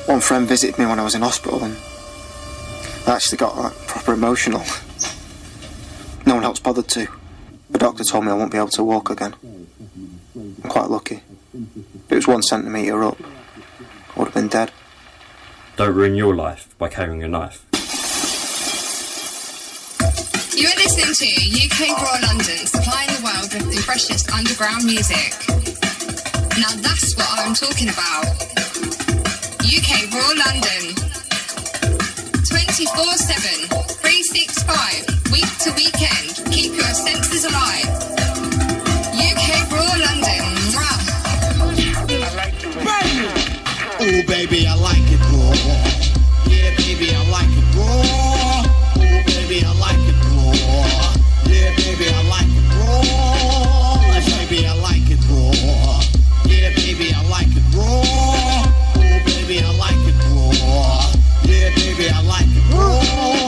One friend visited me when I was in hospital and I actually got proper emotional. No one else bothered to. The doctor told me I won't be able to walk again. I'm quite lucky. If it was 1 centimetre up, I would have been dead. Don't ruin your life by carrying a knife. You're listening to UK Raw London, supplying the world with the freshest underground music. Now that's what I'm talking about. UK Raw London. 24/7, 365, week to weekend. Keep your senses alive. UK Raw London. Oh baby, I like it raw. Yeah, baby, I like it raw. Oh baby, I like it raw. Yeah, baby, I like it raw. Baby, I like it raw. Yeah, baby, I like it raw. Oh baby, I like it raw. Yeah, baby, I like it raw.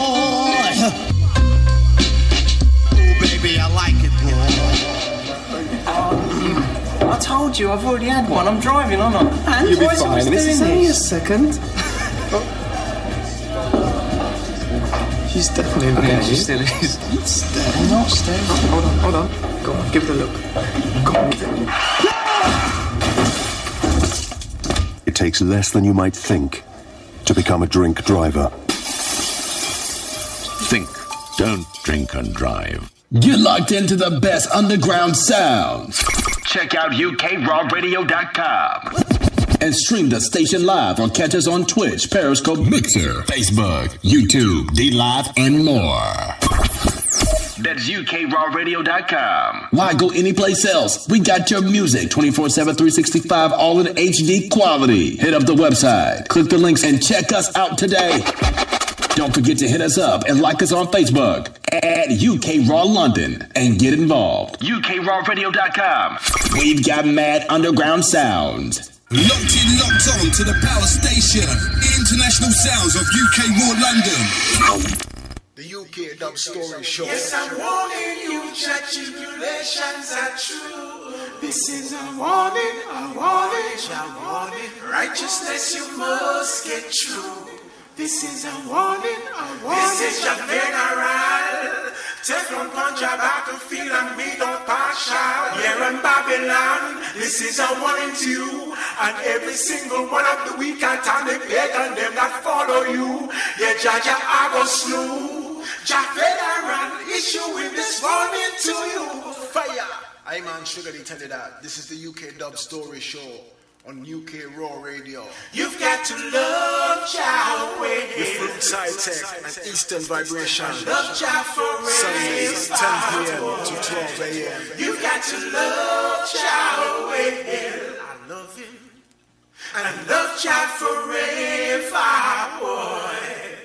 Oh baby, I like it raw. I told you, I've already had one. I'm driving, aren't I? And you'll be fine. This is only a second. She's definitely in Okay, there. she still is. I'm not staying. Hold on. Go on, give it a look. Go on. It takes less than you might think to become a drink driver. Think. Don't drink and drive. Get locked into the best underground sounds. Check out UKRawRadio.com. And stream the station live or catch us on Twitch, Periscope, Mixer, Facebook, YouTube, DLive, and more. That's UKRawRadio.com. Why go anyplace else? We got your music 24/7, 365, all in HD quality. Hit up the website, click the links, and check us out today. Don't forget to hit us up and like us on Facebook at UK Raw London and get involved. UKRawRadio.com. We've got mad underground sounds. Locked in, locked on to the power station. International sounds of UK Raw London. The UK Dub Story Show. Yes, I'm warning you, that tribulations are true. This is a warning, a warning, a warning. Righteousness you must get through. This is a warning, a warning. This is your funeral. Teflon punch your battlefield and me don't partial. Here in Babylon, this is a warning to you. And every single one of the wicked and the pagan them that follow you. Yeah, Jaja, I go slew. Jah federal issuing this warning to you. Fire! I'm on Sugar, they tell you that. This is the UK Dub Story Show on UK Raw Radio. You've got to love Yahweh. Your fruit side tech and Eastern Vibration. Love Jah forever. Sundays 10 p.m. to 12 a.m. You've got to love Yahweh. I love him. And love Jah forever, boy.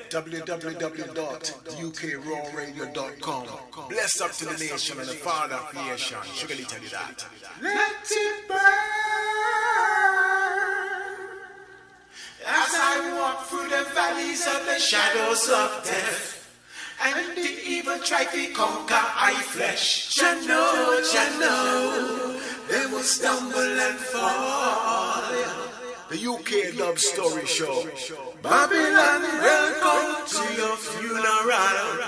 www.ukrawradio.com. Bless up to the nation and the Father of creation. Sugar, they tell you that. Let it burn. As I walk through the valleys of the shadows of death, and the evil try to conquer I flesh. Jah know, they will stumble and fall. The UK Dub Story Show. Babylon, welcome to your funeral.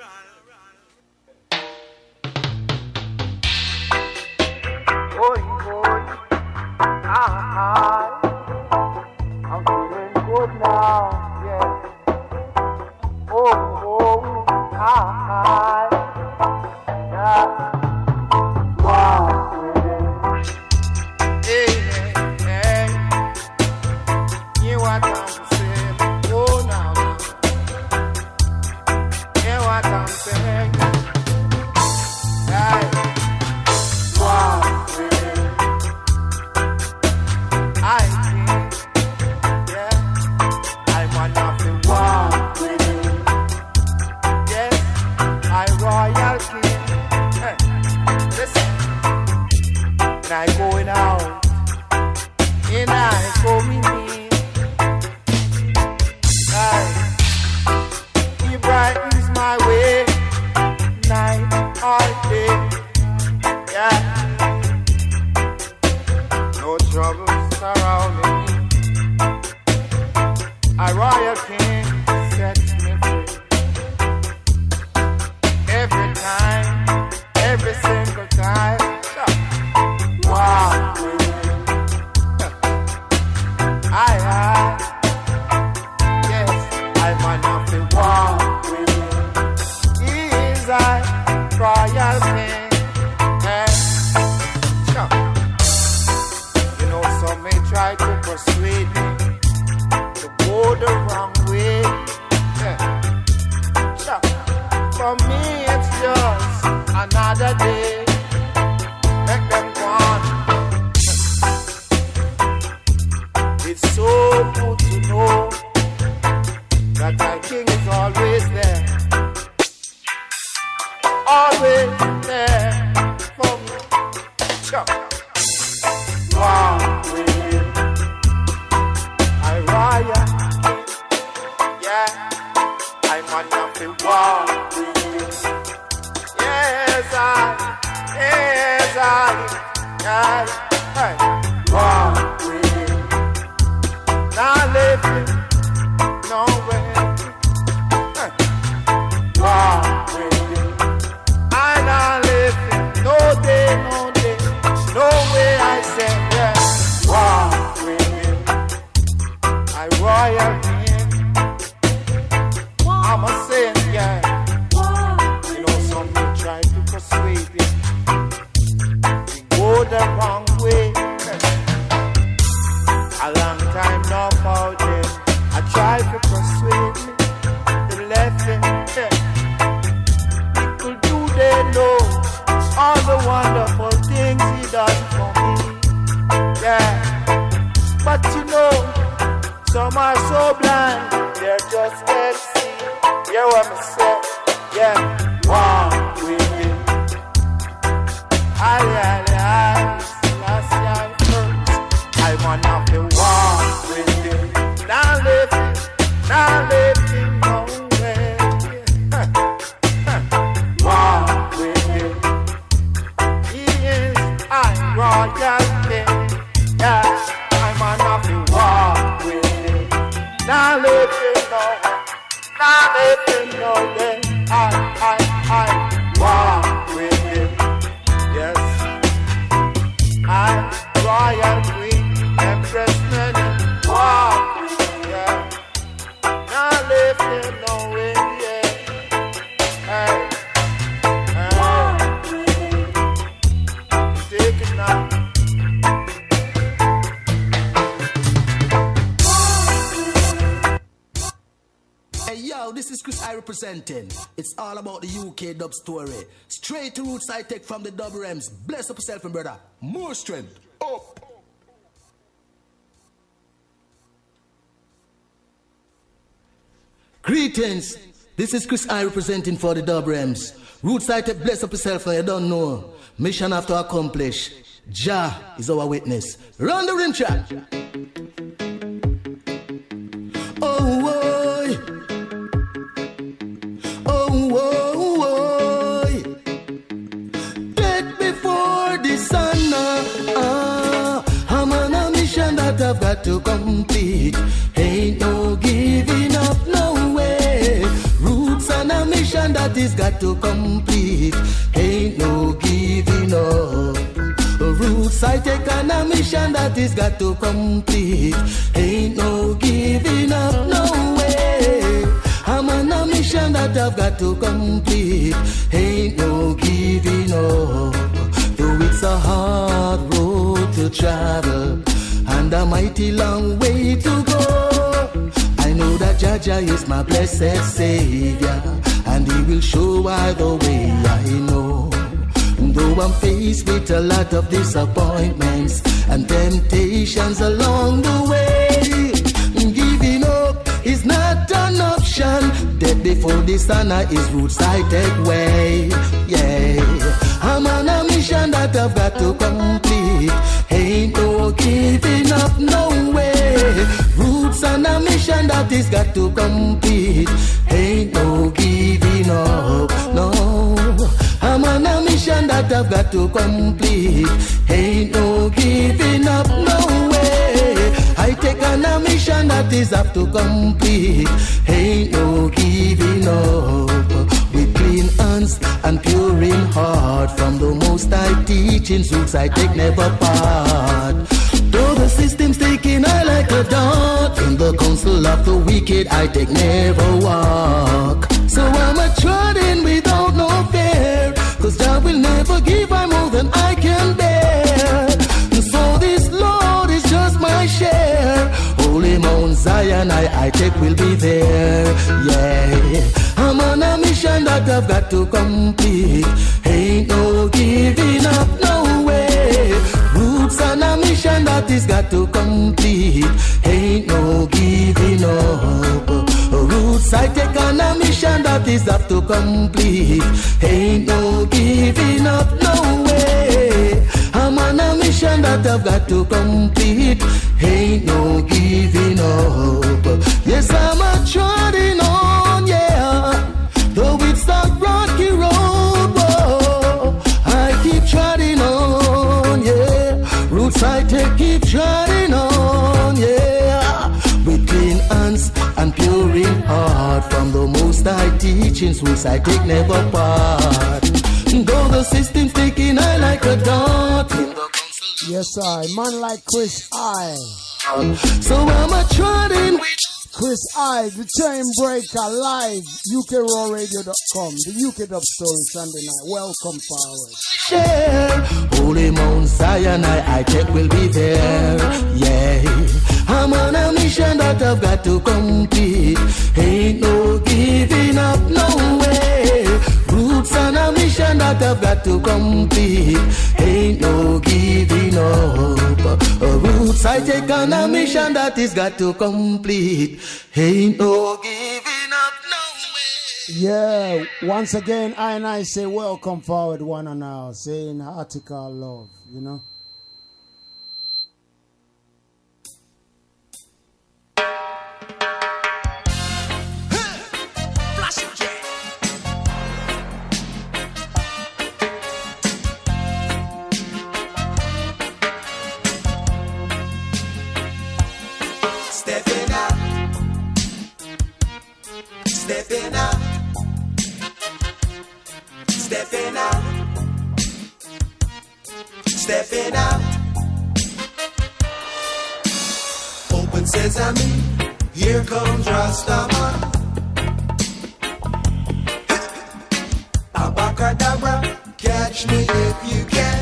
Boy, I'm feeling good now, yeah. Yeah. Wow. Hey, hey, you what I'm saying? Oh, now, hear what I'm saying? Hey, wow. I think, yeah, I'm a royal king sets me free. Every time, every single time. Wow. Yes, I'm an happy walk with him. He is a royal king. You know, some may try to persuade me to go the wrong way. For me, it's just another day. Make them go on. It's so good to know that my king is always there. Always there for me. Wow, I riot. Yeah, I'm on nothing. Wow, yes, hey, wow, not living nowhere. Wow, I'm not living no day, no way. I say yeah. Wow, I royal king. I'm a saint, yeah. You know, some people try to persuade me to go the wrong way. A long time now for them, I try to persuade me to left him. People do they know all the wonderful things he does for me. Yeah, but you know, some are so blind, they're just can't see. Yeah, what me say? Yeah, wow, with him. Last year first, I wanna be walk with him. Now living nowhere. Walk with him. He is royal king. Yeah, I wanna be walk with him. Now living nowhere. Now living nowhere. I walk with him. Yes, I'm royal queen, empress many. Walk with him. Yeah. Now living nowhere. Yeah. Hey, take it now. Hey yo, this is Chris I representing. It's all about the UK dub story. Straight to roots I take from the dub Rems. Bless up yourself, brother. More strength. Up. Greetings. This is Chris I representing for the dub Rems. Roots I take, bless up yourself and you don't know. Mission have to accomplish. Jah is our witness. Run the rim track. Oh, boy. Oh, dead before the sun. I'm on a mission that I've got to complete. Ain't no giving up, no way. Roots on a mission that is got to complete. Ain't no giving up. Roots I take on a mission that is got to complete. Ain't no giving up, no way. I'm on a mission that I've got to complete. Ain't no giving up. Though it's a hard road to travel and a mighty long way to go, I know that Jaja is my blessed Savior, and He will show I the way I know. Though I'm faced with a lot of disappointments and temptations along the way, giving up is not an option. Dead before the sun is roots I take way. Yeah, I'm on a mission that I've got to complete. Ain't no giving up, no way. Roots on a mission that is got to complete. Ain't no giving up, no. I'm on a mission that I've got to complete. Ain't no giving up, no way. I take on a mission mission that is up to complete. Ain't no giving up. With clean hands and pure in heart, from the most high teachings, roots I take never part. Though the system's taking I like a dart, in the counsel of the wicked I take never walk. So I'm a trotting without no fear, cause God will never give I more than I can bear. So this Lord is just my share. Holy Mount Zion I take will be there. Yeah, I'm on a mission that I've got to complete. Ain't no giving up, no way. Roots on a mission that is got to complete. Ain't no giving up. Roots I take on a mission that is up to complete. Ain't no giving up, no way. I'm on a mission that I've got to complete. Ain't no giving up. Yes, I'm a trotting on, yeah. Though it's a rocky road, whoa, I keep trotting on, yeah. Roots I take, keep trotting on, yeah. With clean hands and pure in heart, from the most high teachings, roots I take never part. Though the system's taking I like a dart. Yes, I, man like Chris I. So I'm a trotting with Chris I, the Chain Breaker live, UKRawRadio.com, the UK Dub Story Sunday night. Welcome forward. Share Holy Mount Zion, I take will be there. Yeah, I'm on a mission that I've got to complete. Ain't no giving up, no way. Roots on a mission that I've got to complete. Ain't no giving up. Roots I take on a mission that is got to complete. Ain't no giving up, no way. Yeah, once again, I say welcome forward one and all, saying article love, you know. Stepping out, stepping out, stepping out, stepping out. Open sesame, here comes Rastaman. Abacadabra, catch me if you can.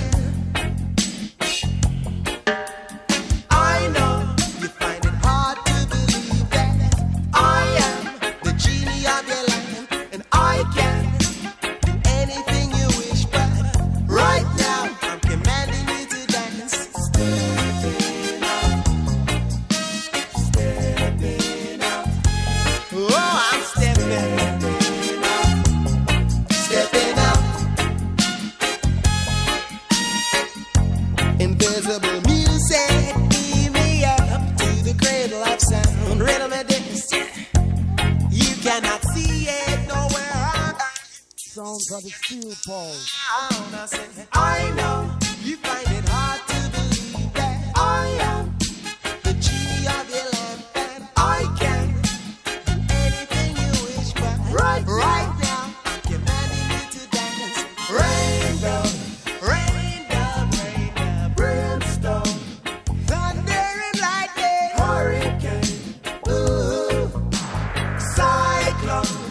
I know you find it hard to believe that I am the genie of your life, and I can do anything you wish, but right now I'm commanding you to dance. Stepping out, stepping out. Oh, I'm stepping out, stepping out. Invisible music, beam me up to the cradle of sound. Rhythm and dance, you cannot see it nowhere. Sounds of the steel pole. I know you find it hard to believe that I am the genie of your lamp, and I can do anything you wish, but right now I'm commanding you to dance. Rain down, rain down, rain down, brimstone, thunder and lightning, hurricane, ooh, cyclone.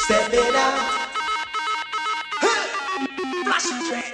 Step it out. Flash and dread.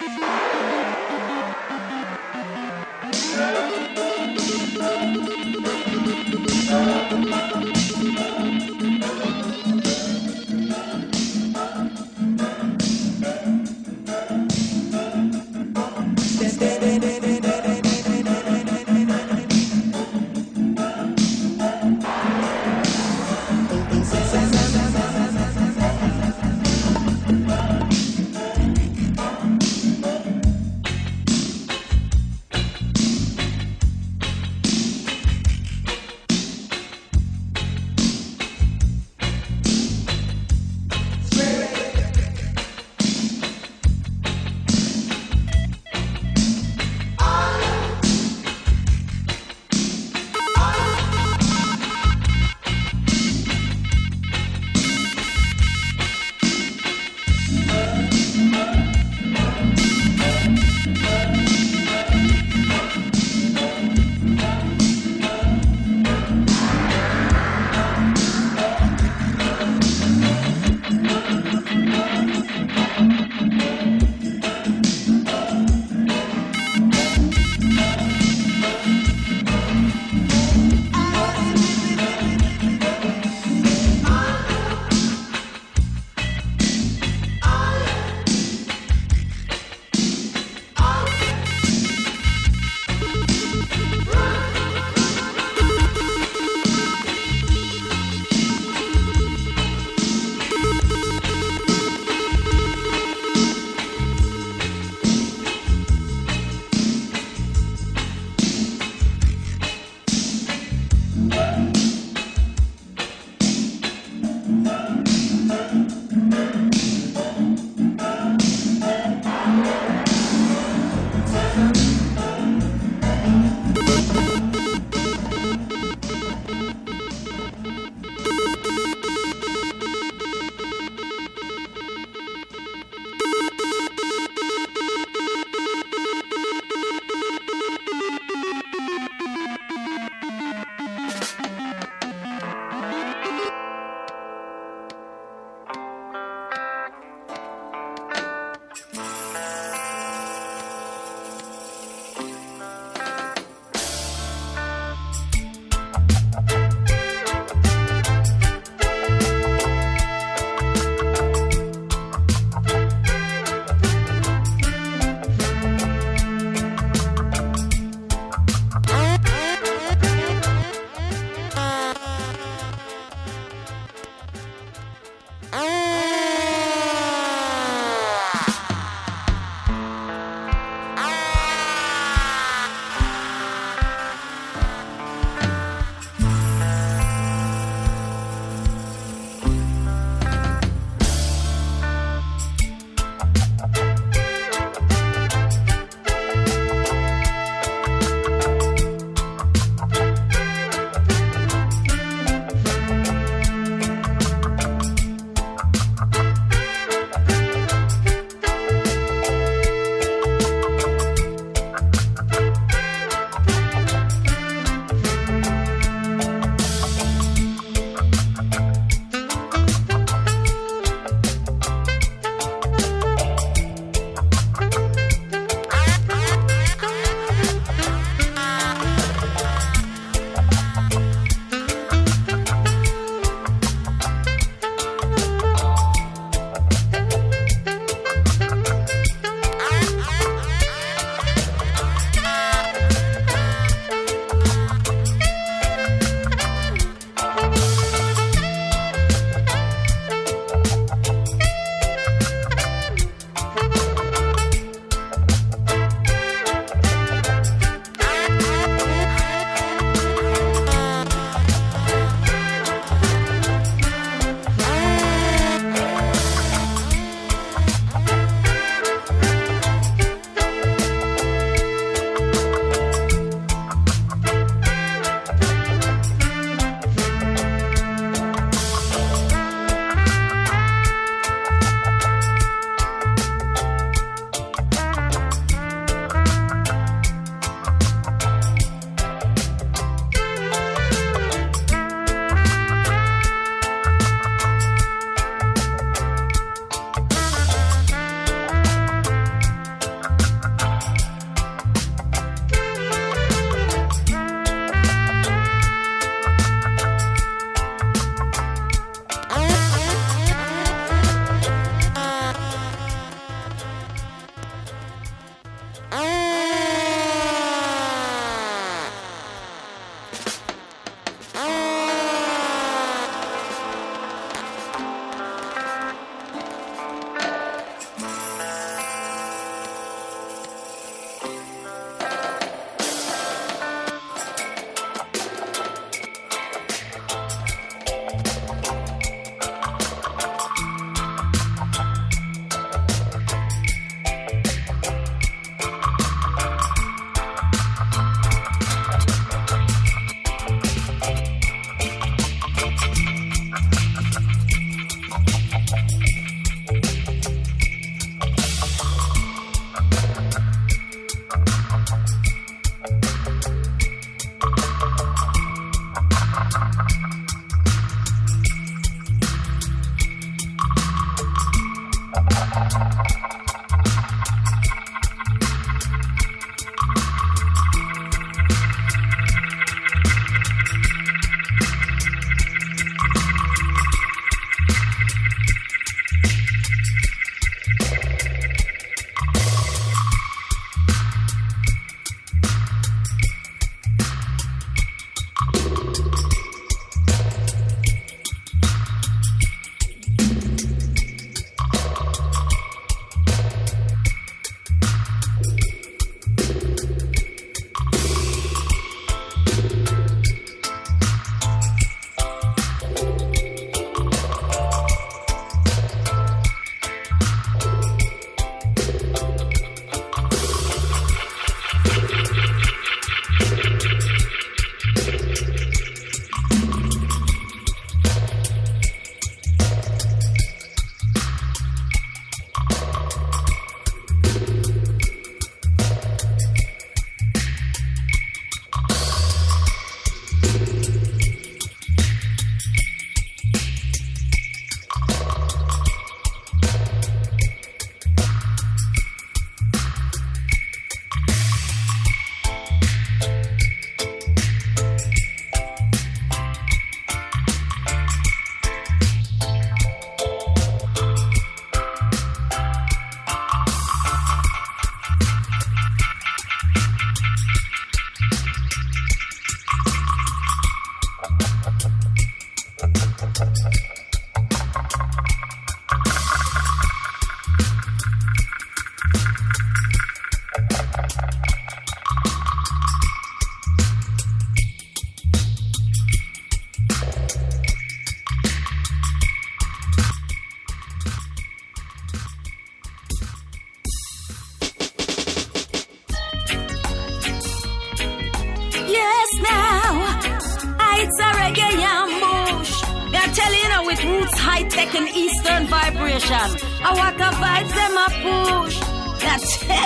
with roots, high tech and eastern vibration. I want the vibes them a push. I tell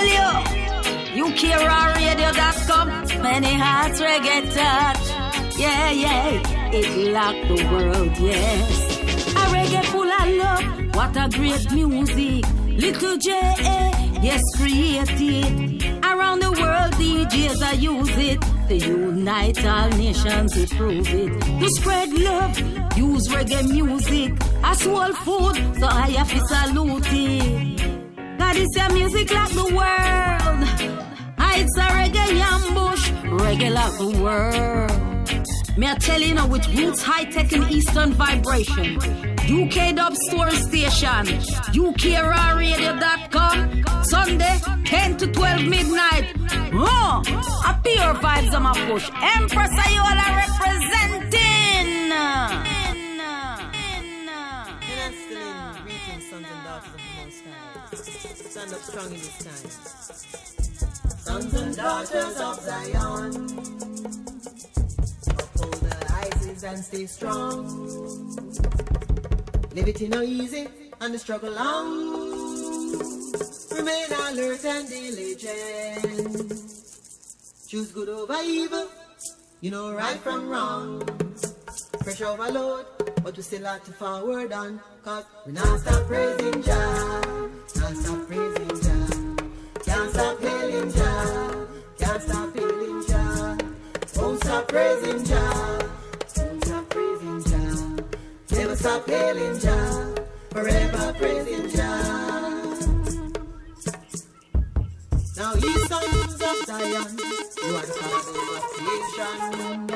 you, UKRawRadio.com, many hearts reggae touch. Yeah, yeah, it locked the world, yes. A reggae full of love, what a great music. Little J, yes, created. Around the world, DJs I use it. To unite all nations, to prove it. To spread love, use reggae music. A soul food, so I have to salute it. God is your music like the world. It's a reggae ambush, reggae like the world. Me I tell you now with roots, high tech and eastern vibration. UK Dub Store Station, UKRawRadio.com, Sunday 10 to 12 midnight. A pure vibes on my push. Empress Ayola representing. Greetings, sons and daughters of the Most High. Stand up strong in this time. Sons and daughters of Zion, uphold the ISIS and stay strong. Live it no easy and the struggle long. Remain alert and diligent. Choose good over evil. You know right from wrong. Pressure overload, but we still have to forward on. Cause we not stop praising Jah. Can't stop praising Jah. Can't stop hailing Jah. Can't stop hailing Jah. Won't stop praising Jah. Won't stop praising Jah. Never stop hailing Jah, forever praising Jah. Now ye sons of Zion, you are the fathers of creation.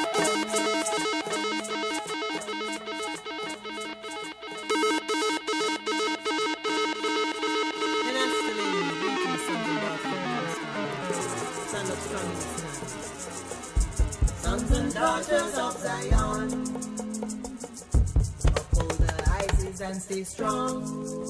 And I'm still in the greeting sons and daughters of the Most High. Stand up strong in this night. Sons and daughters of Zion, and stay strong.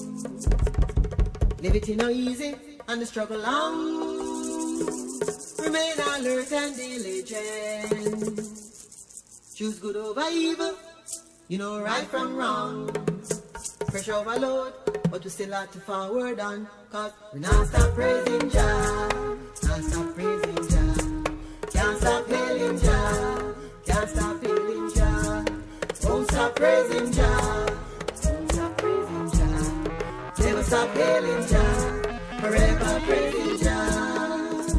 Live it no easy and the struggle long. Remain alert and diligent. Choose good over evil. You know right from wrong. Pressure overload, but we still have to forward on. Cause we not stop praising Jah. Can't stop praising Jah. Can't stop hailing Jah. Can't stop hailing Jah. Won't stop praising Jah. stop hailing Jah, forever praising Jah.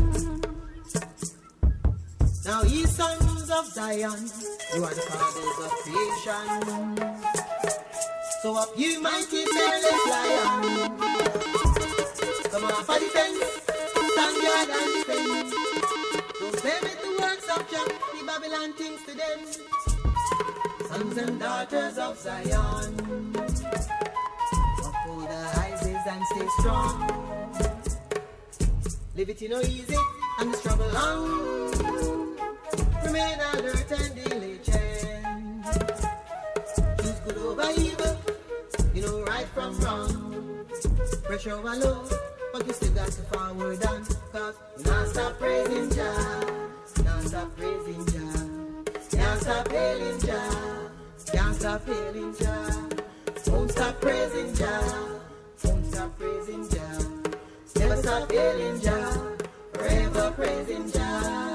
Now ye sons of Zion, you are the fathers of creation. So up you mighty fearless lion. Come on for defense, stand guard and defend. Don't play with the works of Jah, the Babylon things to them. Sons and daughters of Zion, uphold the highways and stay strong. Live it no easy and the struggle long. Remain alert and diligent. Choose good over evil, you know right from wrong. Pressure over low, but you still got to forward on. Cause you not stop praising Jah, not stop praising Jah, can't stop hailing Jah, can't stop hailing Jah. Won't stop praising Jah, won't stop praising Jah. Never stop hailing Jah, forever praising Jah.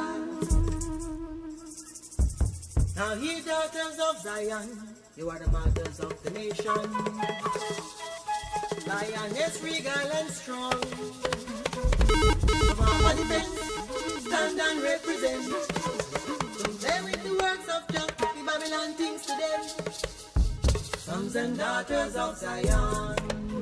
Now ye daughters of Zion, you are the mothers of the nation. Lioness regal and strong. Come on for defense, stand and represent. Don't play with the works of Jah, the Babylon things to them. Sons and daughters of Zion,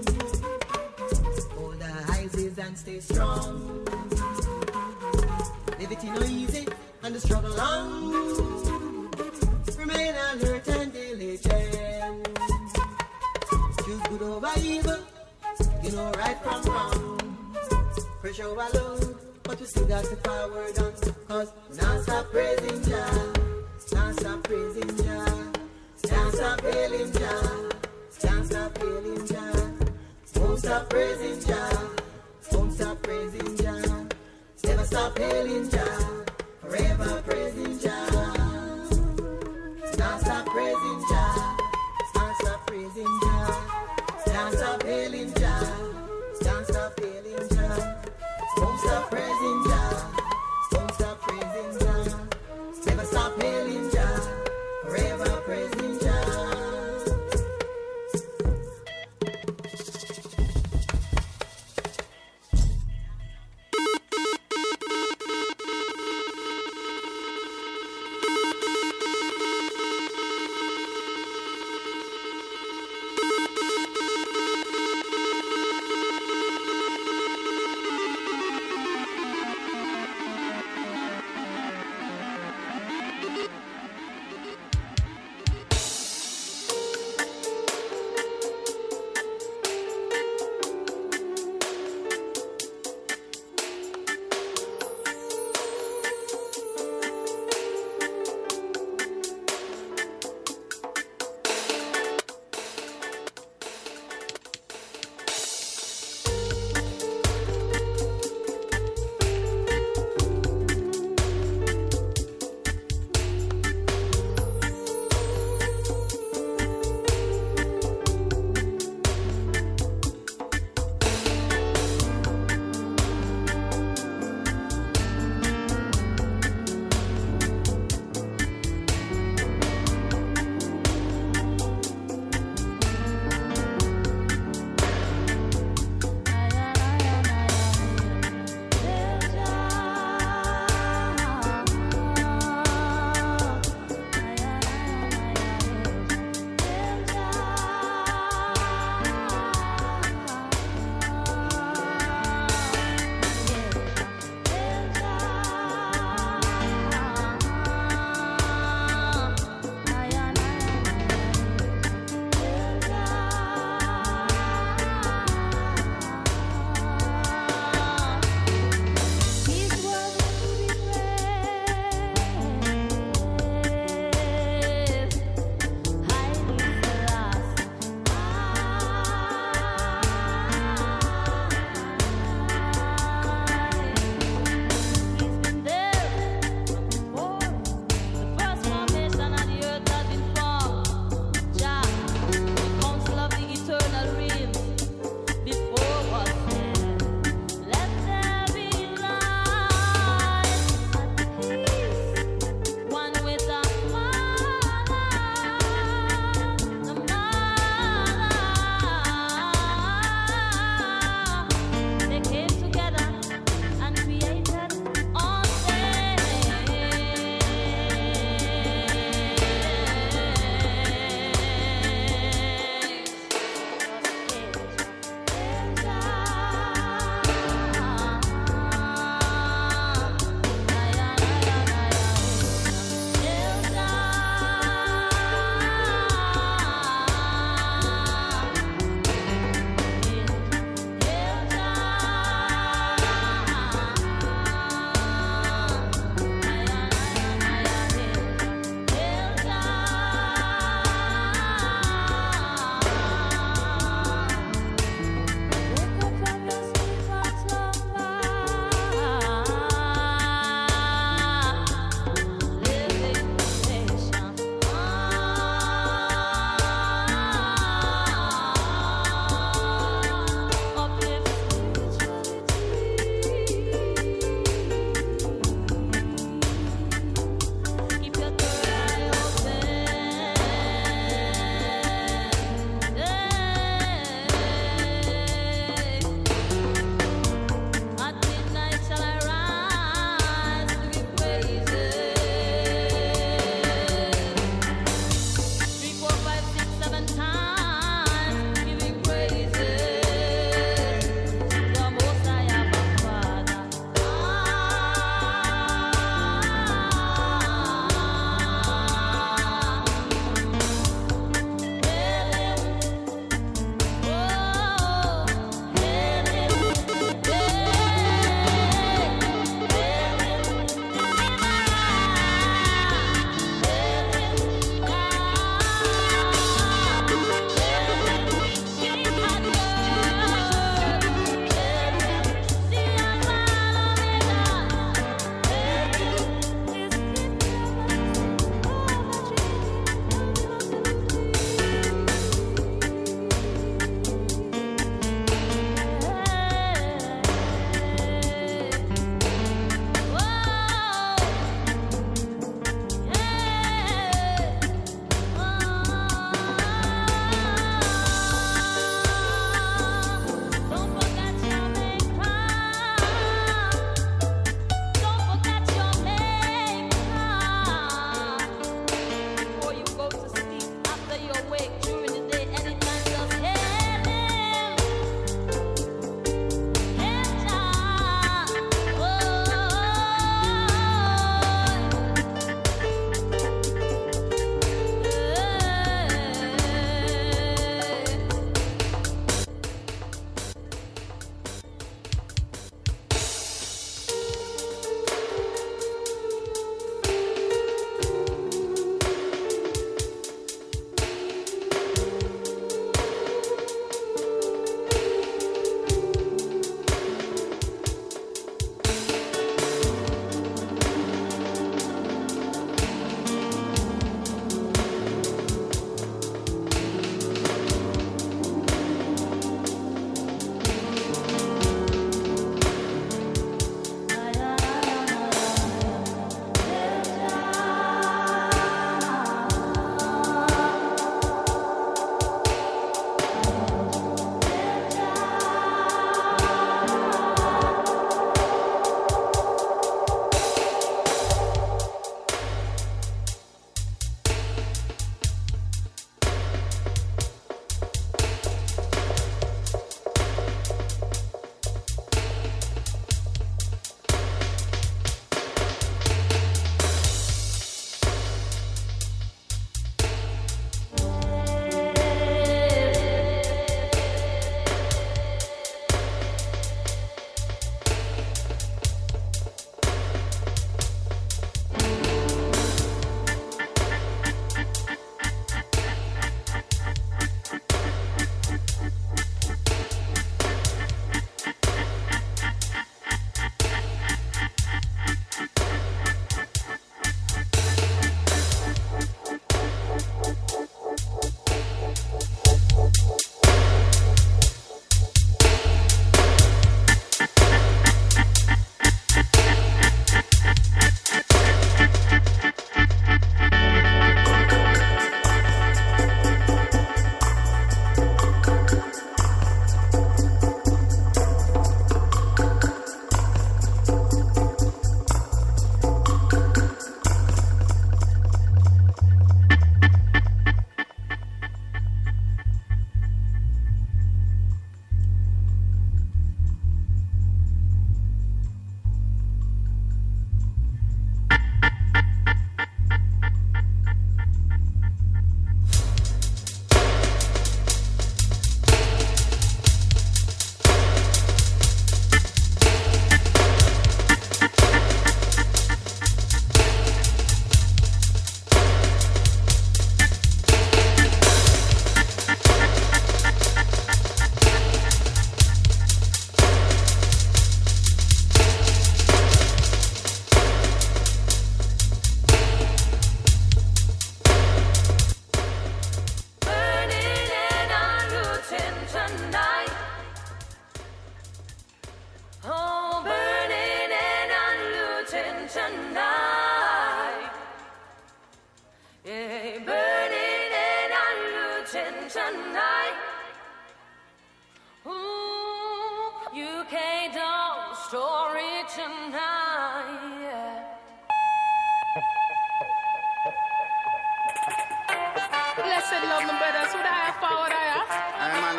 hold the highs and stay strong. Live it no easy and the struggle long. Remain alert and diligent. Choose good over evil, you know right from wrong. Pressure overload, but we still got to forward on. Cause now stop praising Jah, now stop praising Jah, can't stop hailing Jah, can't stop hailing Jah. Won't stop praising Jah, won't stop praising Jah. Never stop hailing Jah, forever praising Jah. Now stop praising Jah, now stop praising Jah, can't stop hailing Jah, can't stop hailing Jah. Won't stop praising Jah, won't stop praising Jah. Never stop hailing Jah, forever praising Jah.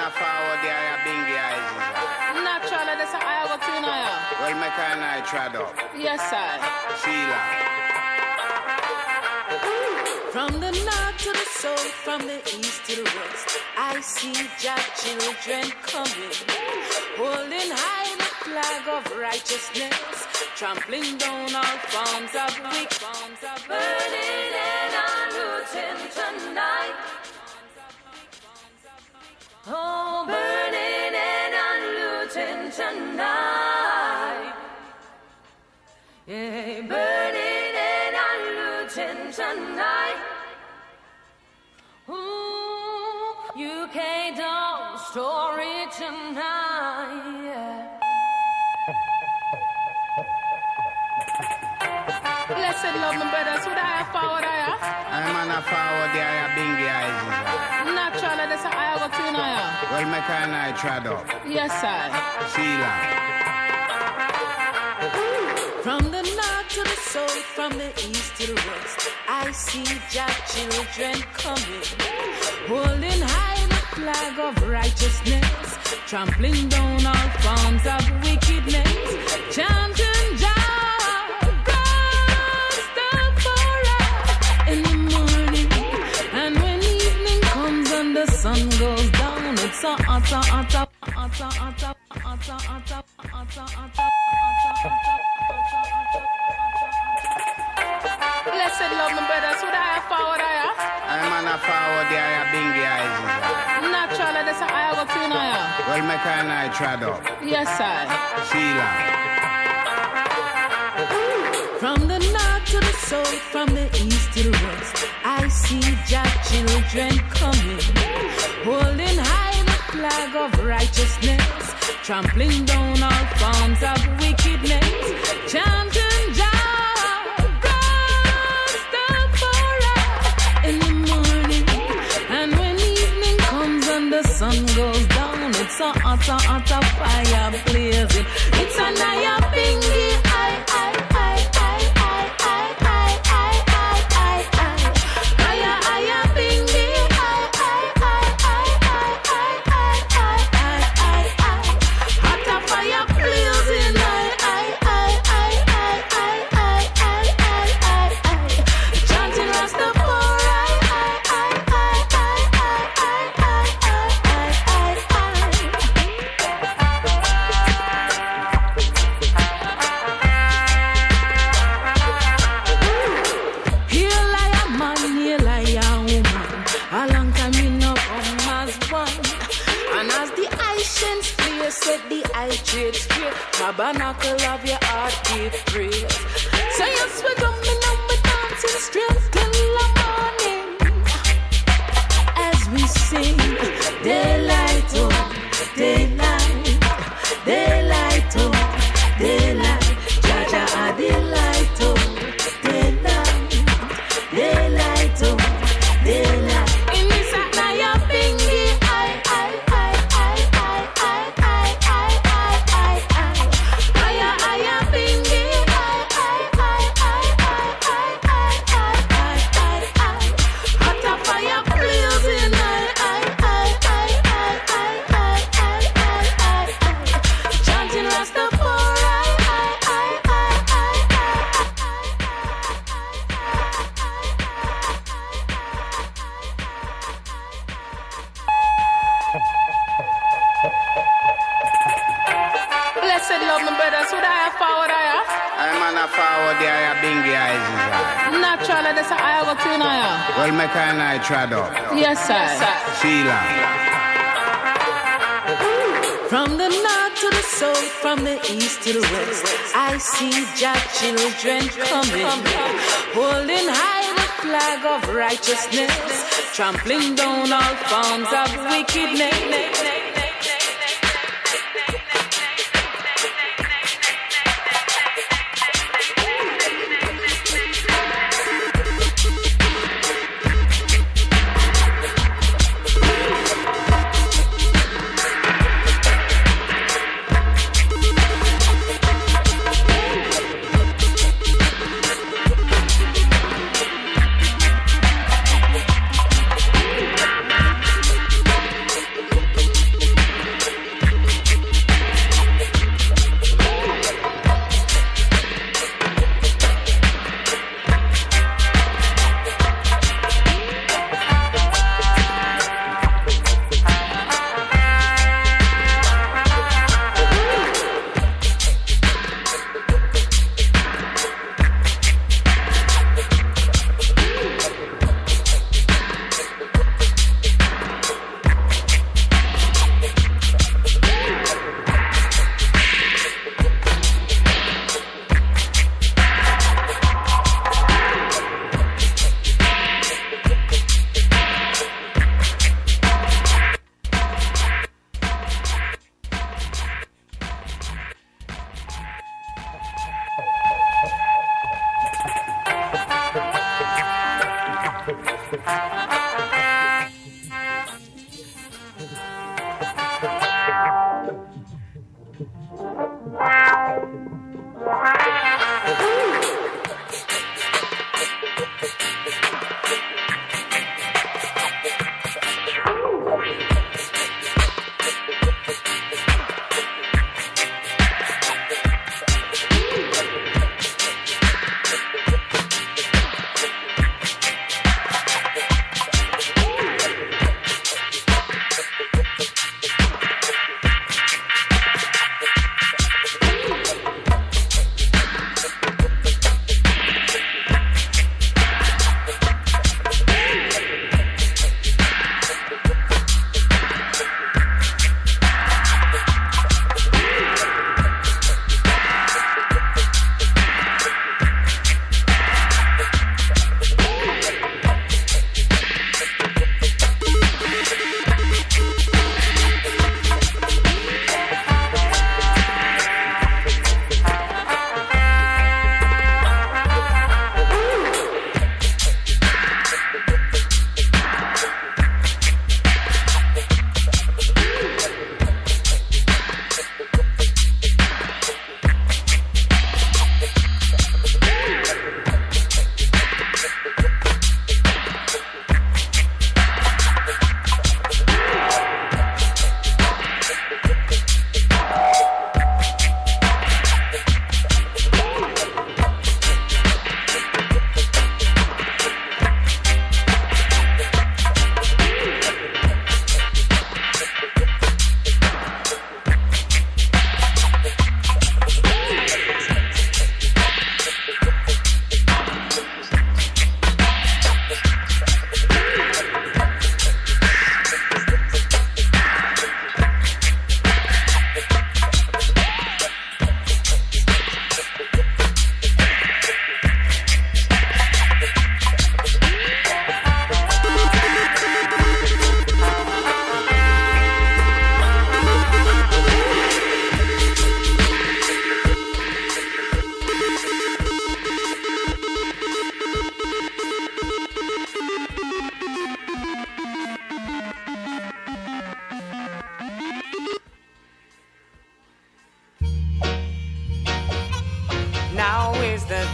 a forward there, I bingy eyes. Naturally, that's how I go to now. Well, make an eye trad up. Yes, sir. Sheila. From the north to the south, from the east to the west, I see Jah children coming, holding high the flag of righteousness, trampling down all forms of wickedness, burning and unrooting tonight. Oh, burning and unrooting tonight. Yeah, burning and unrooting tonight. Ooh, UK Dog story tonight. Yeah. Blessed love, my brothers. Would I have forward here? I'm on a forward there, I bingy eyes. Naturally, that's how I go to now. Well, make an eye trad up. Yes, sir. Sheila. From the north to the south, from the east to the west, I see Jah children coming, holding high the flag of righteousness, trampling down all forms of wickedness, chanting Jah, Rastafari in the morning, and when evening comes and the sun goes down, it's a Blessed love, my brothers. Would I have forward here? I'm on a forward there, I bingy eyes. Naturally, that's how I go to now. Well, make an eye trad up. Yes, sir. Sheila. From the north to the south, from the east to the west, I see Jah children coming, holding high the flag of righteousness, trampling down all forms of wickedness, chanting Jah, Rastafari in the morning, and when evening comes and the sun goes down, it's a hot fire blazing. It's a naya bingy, tabernacle of your heart give praise. So yes, we're coming up with dancing straight till the morning, as we sing daylight, oh, daylight, daylight, oh, daylight, Jaja a daylight, oh, daylight, daylight, oh, daylight. In this at night, you're bingy, well, make an eye trad up. Yes, sir. Sheila. From the north to the south, from the east to the west, I see Jah children coming, holding high the flag of righteousness, trampling down all forms of wickedness.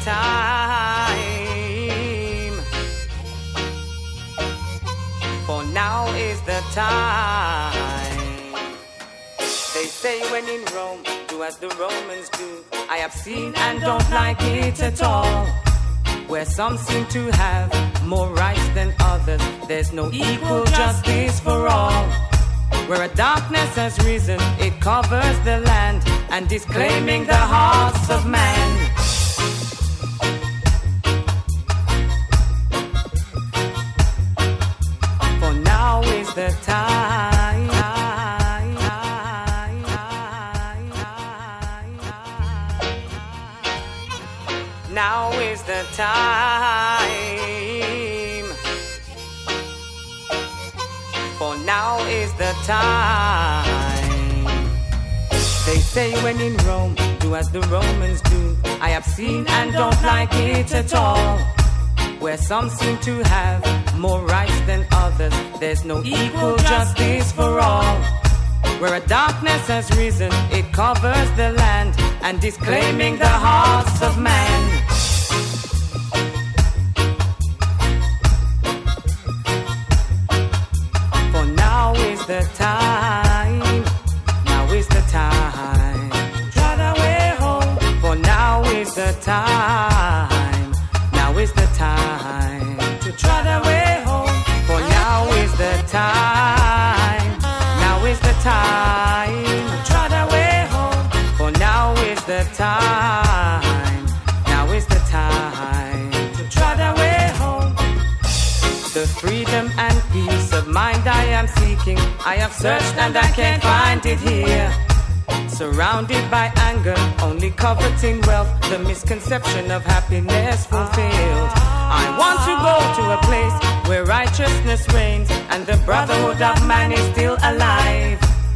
time. For now is the time. They say when in Rome, do as the Romans do. I have seen and don't like it at all. Where some seem to have more rights than others, there's no equal justice for all. Where a darkness has risen, it covers the land and is claiming the hearts of man. For now is the time. Now is the time. For now is the time. They say when in Rome, do as the Romans do. I have seen and don't like it at all. Where some seem to have more rights than others, there's no equal justice for all. Where a darkness has risen, it covers the land and is claiming the hearts of man. For now is the time. Now is the time. Try the way home. For now is the time. Now is the time to try the way home. For now is the time. Now is the time to try the way home. For now is the time. Now is the time to try the way home. The freedom and peace of mind I am seeking, I have searched and I can't find it here. Surrounded by anger, only coveting wealth, the misconception of happiness fulfilled. I want to go to a place where righteousness reigns and the brotherhood of man is still alive.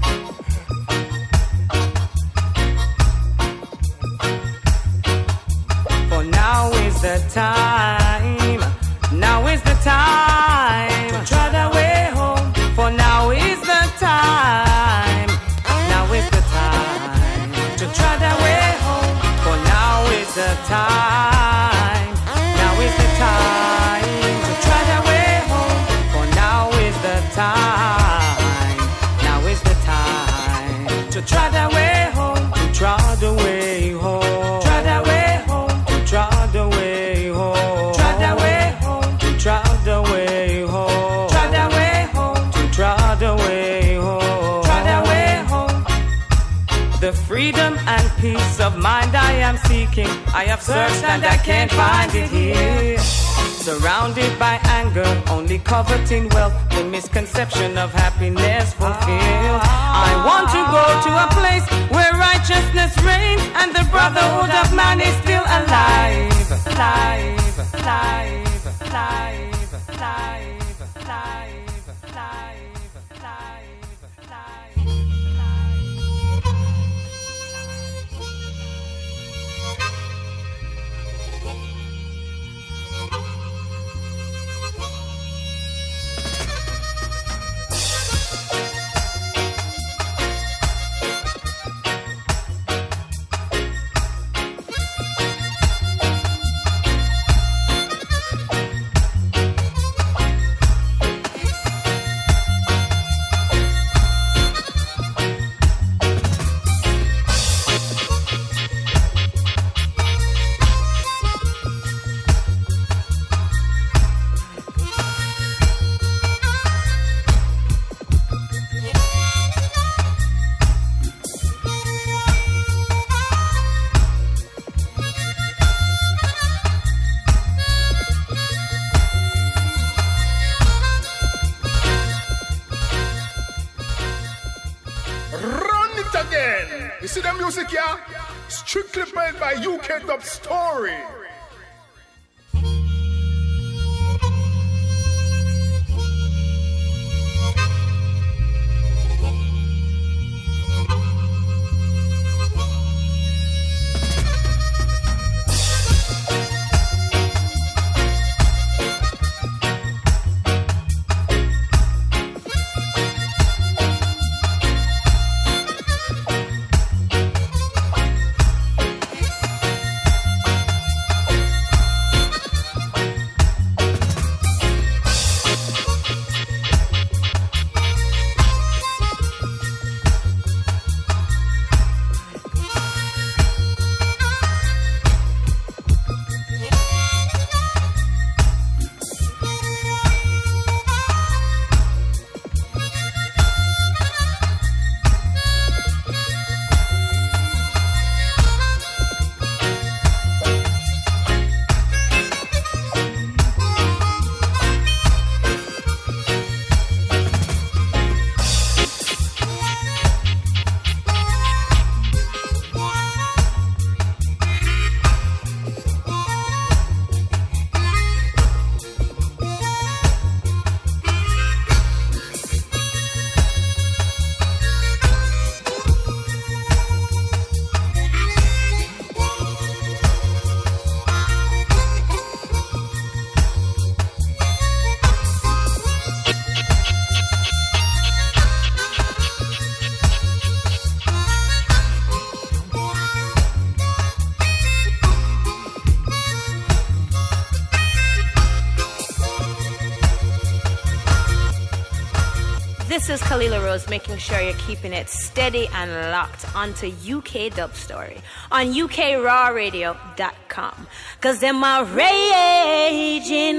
For now is the time. Now is the time to try the way home. For now is the time. Now is the time to try the way home. For now is the time. Now is the time to try the way home. For now is the time. Now is the time to try the way home. To try the way home. Try the way home. To try the way home. Try the way home. To try the way home. Try the way home. To try the way home. Try the way home. The freedom and peace of mind I am seeking, I have searched and I can't find it here. Surrounded by anger, only coveting wealth, the misconception of happiness fulfilled. I want to go to a place where righteousness reigns and the brotherhood of man is still alive. Alive, alive, alive, alive, alive, alive, alive, alive. You see the music here? Strictly played by UK Dub Story. is Kalila Rose, making sure you're keeping it steady and locked onto UK Dub Story on UKRawRadio.com. Cause them are raging,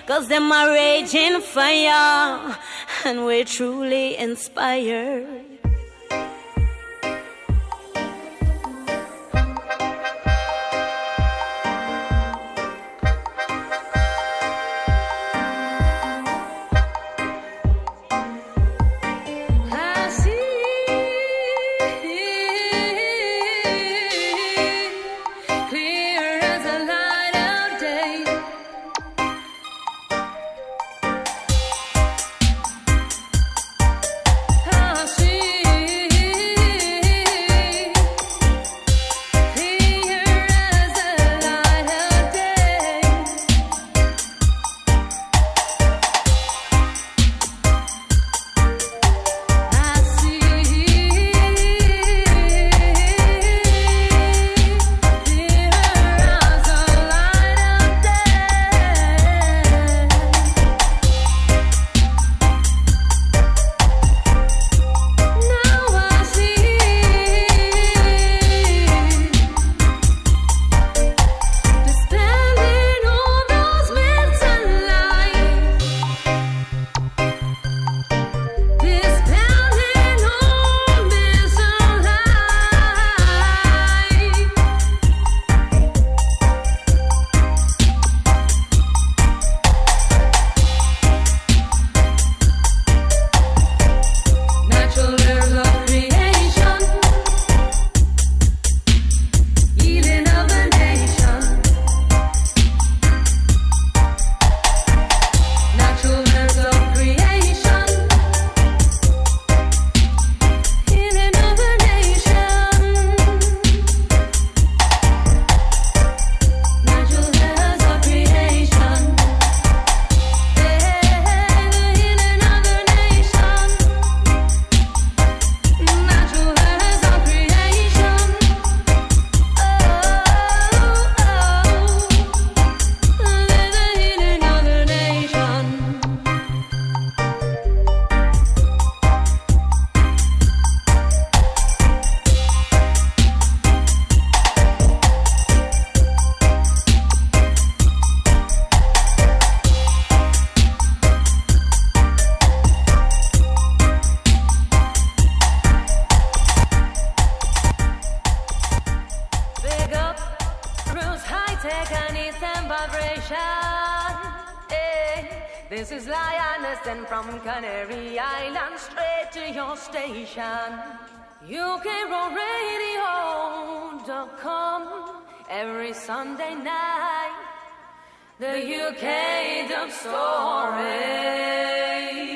fire, and we're truly inspired. This is Lioness and from Canary Island straight to your station. UKRawRadio.com every Sunday night. The UK Dub Story.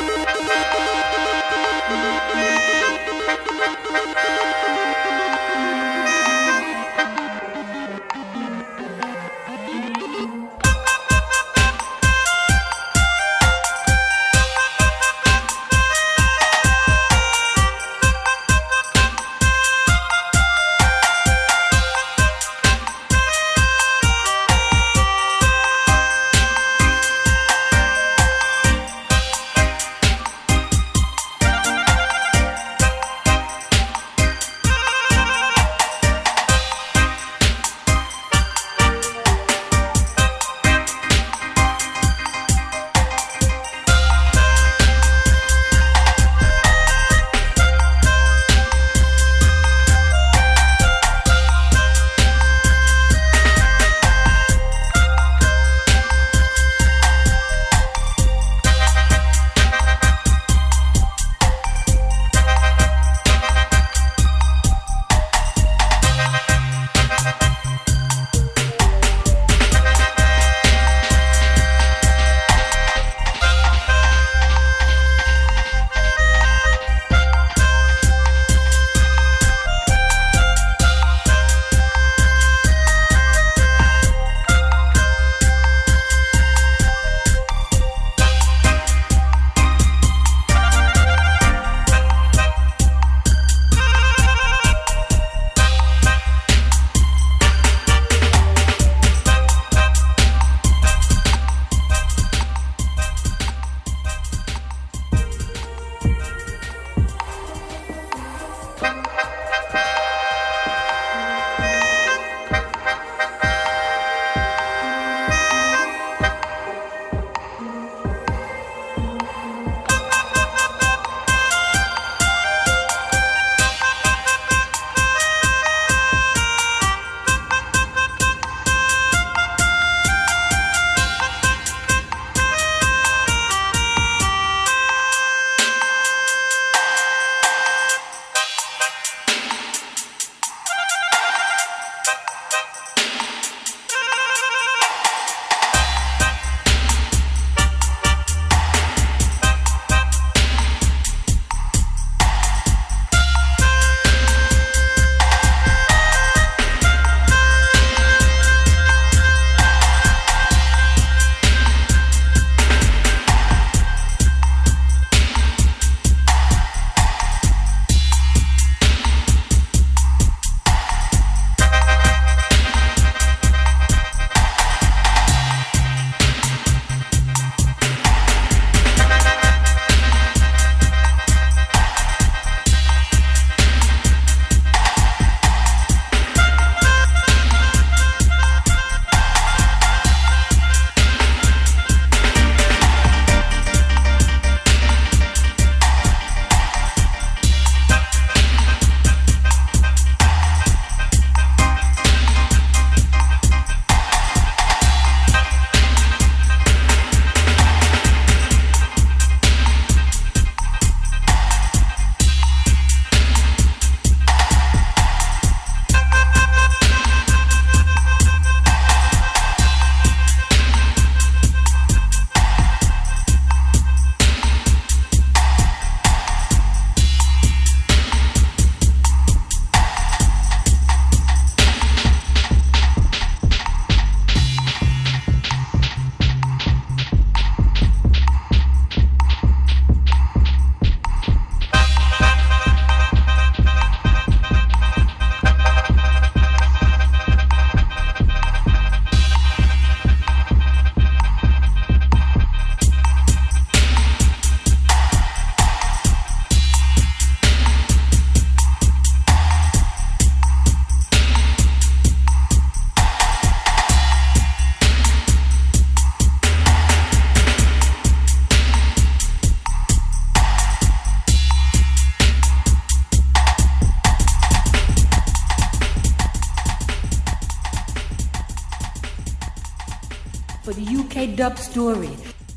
for the UK dub story.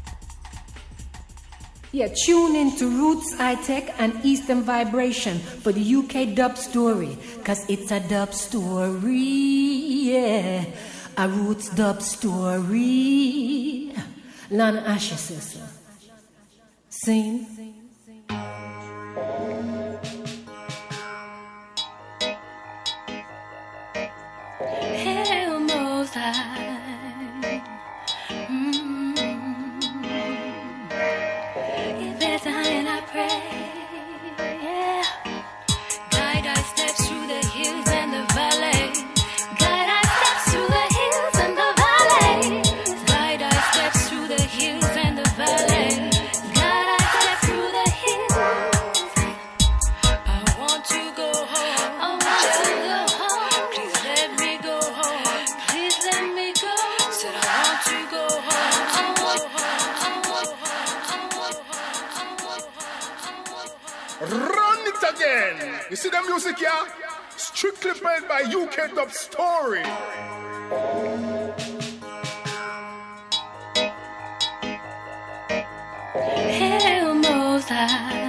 Yeah, tune in to Roots High-Tech and Eastern Vibration for the UK dub story, cause it's a dub story, yeah, a Roots dub story. Lana Asher says so. Sing. Hail Most High. If there's a high and I pray, yeah. Guide our steps through the hills and the valleys. Guide our steps through the hills and the valleys. Guide our steps through the hills and the valleys. Guide our steps through the hills. I want to go home. I want to go home. Please let me go home. Please let me go. Said I want to go home. I want home. Run it again. You see the music here? Strictly played by UK Dub Story. Hail Most High.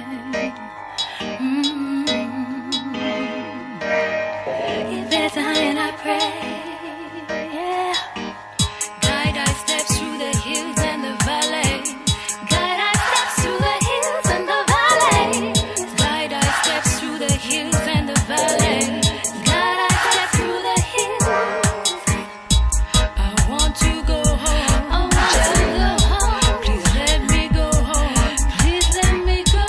If there's a high and I pray, yeah. Guide our steps through the hills and the valleys. Guide our steps through the hills and the valleys. Guide our steps through the hills and the valleys. Guide our steps through the hills. I want to go home. I want to go home. Please let me go home. Please let me go.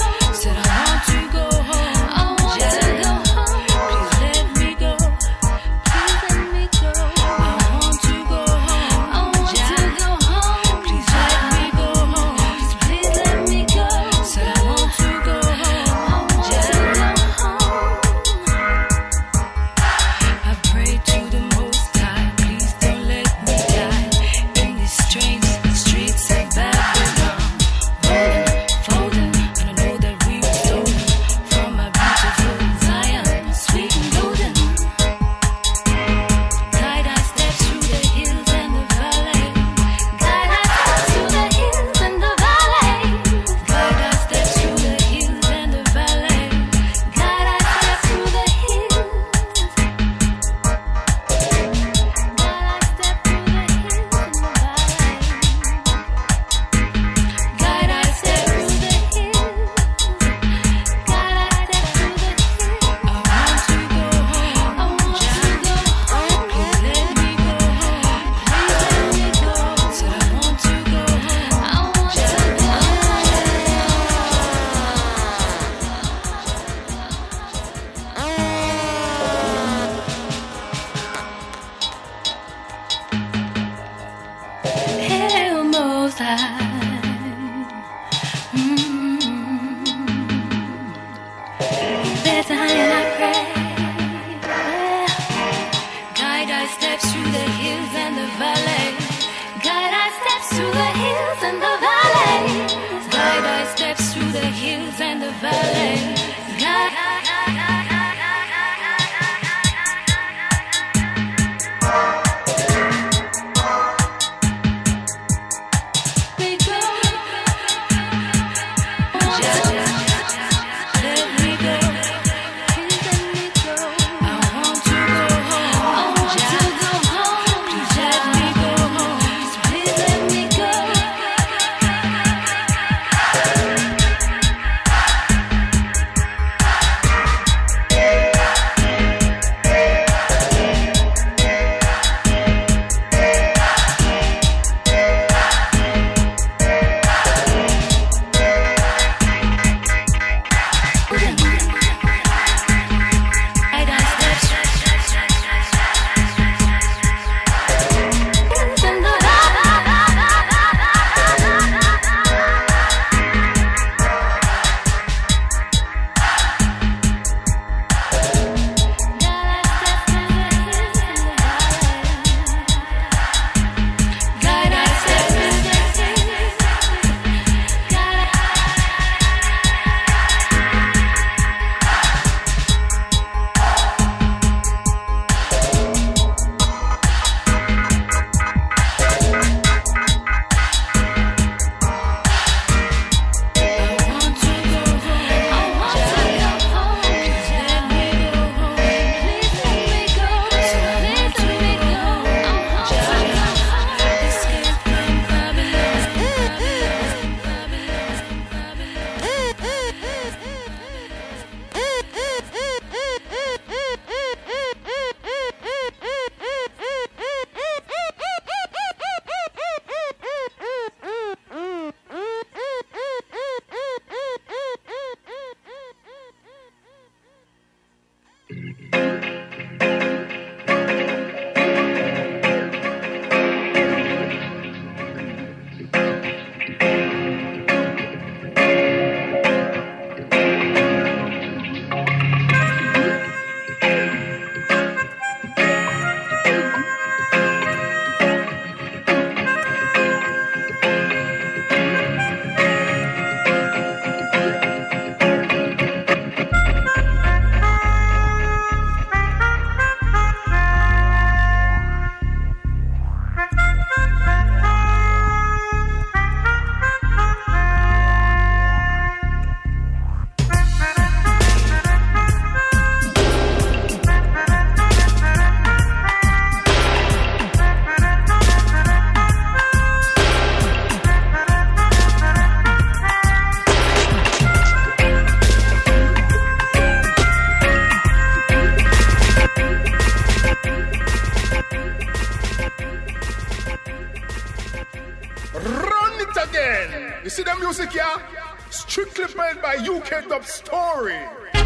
UK Dub Story.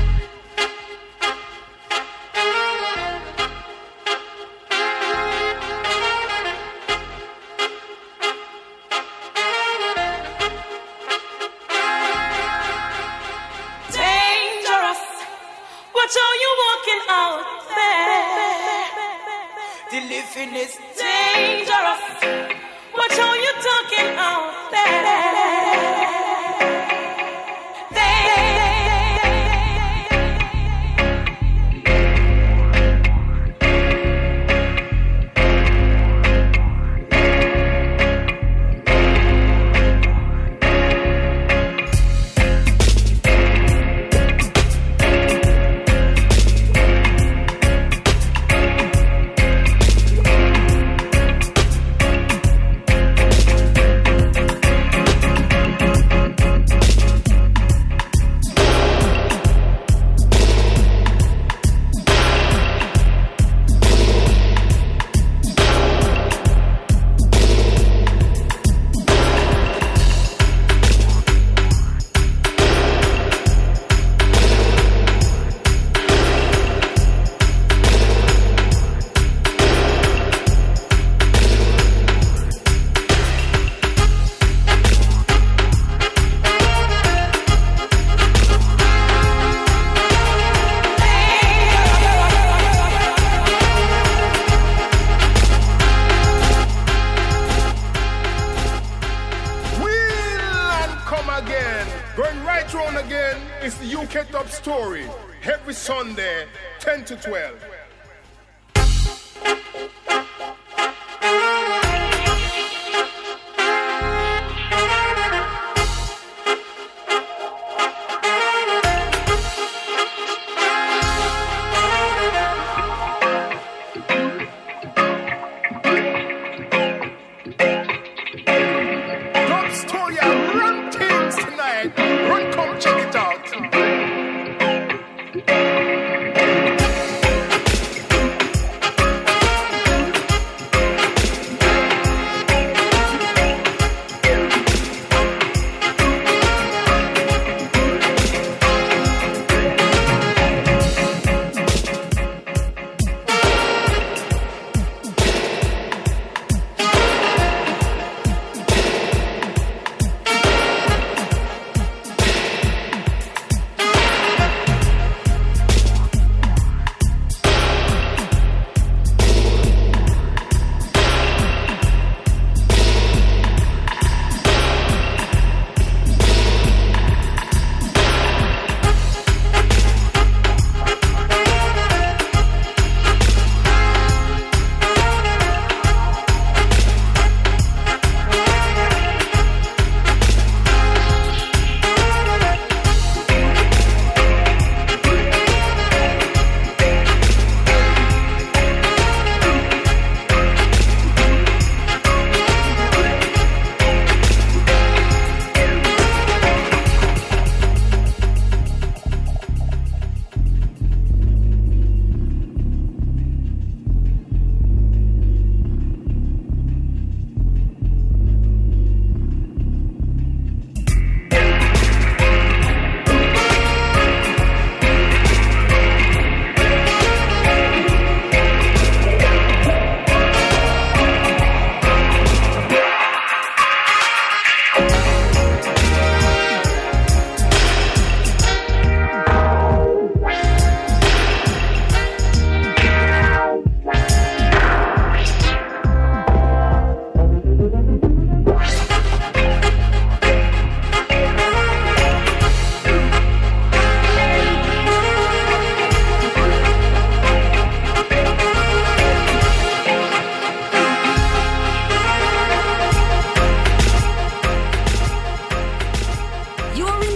Dangerous. Watch how you walking out there. The living is dangerous. Watch how you talking out there. Story every Sunday 10 to 12. Dub Story, run things tonight. Run, come check it out.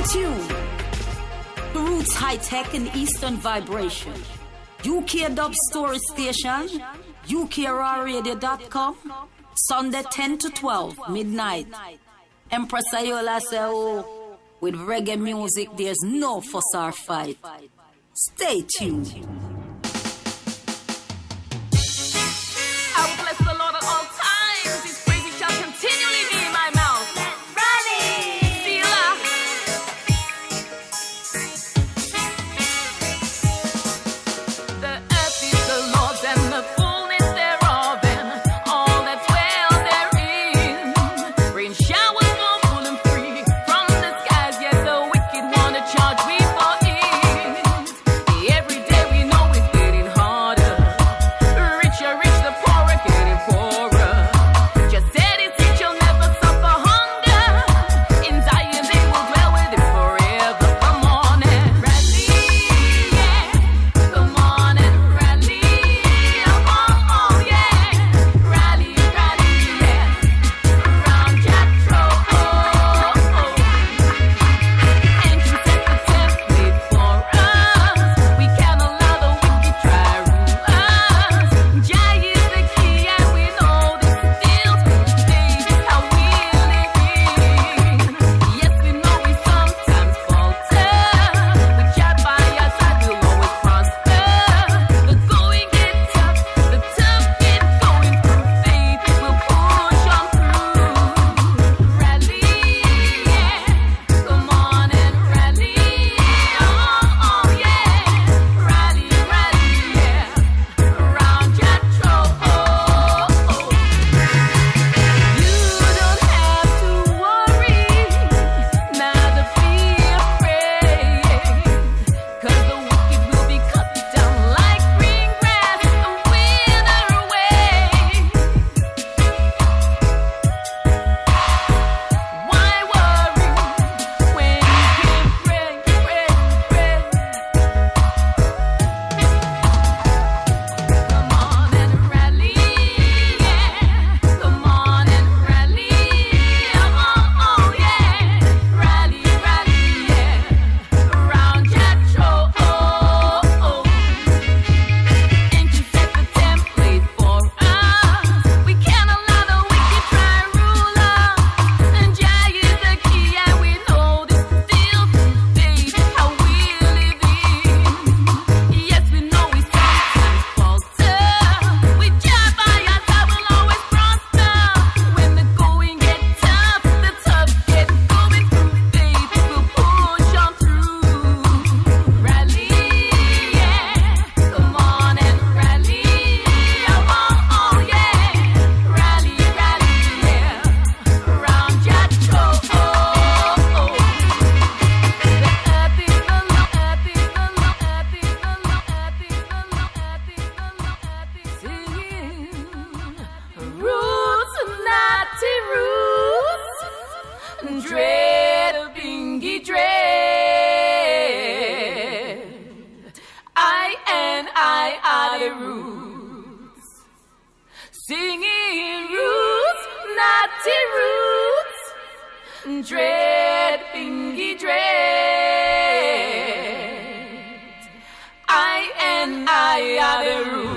tuned to Roots High Tech and Eastern Vibration. UK Dub Story Station, UKRadio.com, Sunday 10 to 12, midnight. Empress Ayola say, oh, with reggae music, there's no fuss or fight. Stay tuned. I will bless the Lord at all times. His praises shall continually be in my mouth. Rally! Selah. The earth is the Lord's and the fullness thereof, and all that dwell therein. Rain showers fall full and free from the skies, yet the wicked wanna charge we for it. Every day we know it's getting harder. Richer, rich, the poorer, getting poorer. Just said it, you'll never suffer hunger. In Zion they will dwell with it forever. Come on and rally, yeah. Come on and rally, oh yeah. Rally, rally, yeah. Around Jethro, and you set the template for us. We can't allow the wicked try rule us. Jah is the key, and we know this still today how we live in. Yes, we know we sometimes falter. With Jah by our side, we'll always prosper. The going get tough, the tough get going through faith. We'll push on through. Rally, yeah. Come on and rally, oh yeah. Rally, rally, yeah. Around Jethro, You don't have to worry, neither be afraid, 'cause the wicked will be cut down like green grass and wither away. Why worry when you can pray, pray, pray? Come on and rally, yeah. Come on and rally, oh yeah. Rally, rally, yeah. Around Jethro, and you set the template for us. We can't allow the wicked try rule us. And Jah is the key, and we know this still faith how we live in. Yes, we know we sometimes falter. With Jah by our side, we'll always prosper. When the going get tough, the tough get going through faith. We'll push on through. Rally, yeah. Come on and rally, oh yeah. Rally, rally, yeah. Around Jethro, the earth is the Lord, earth is the Lord, earth is the Lord, earth is the Lord, earth is the Lord, earth is singing. Roots, naughty roots, dread, bingy dread. I are the roots, singing roots, naughty roots, dread, bingy dread. I are the roots.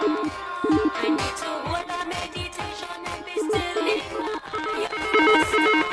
I need to hold my meditation and be still in my higher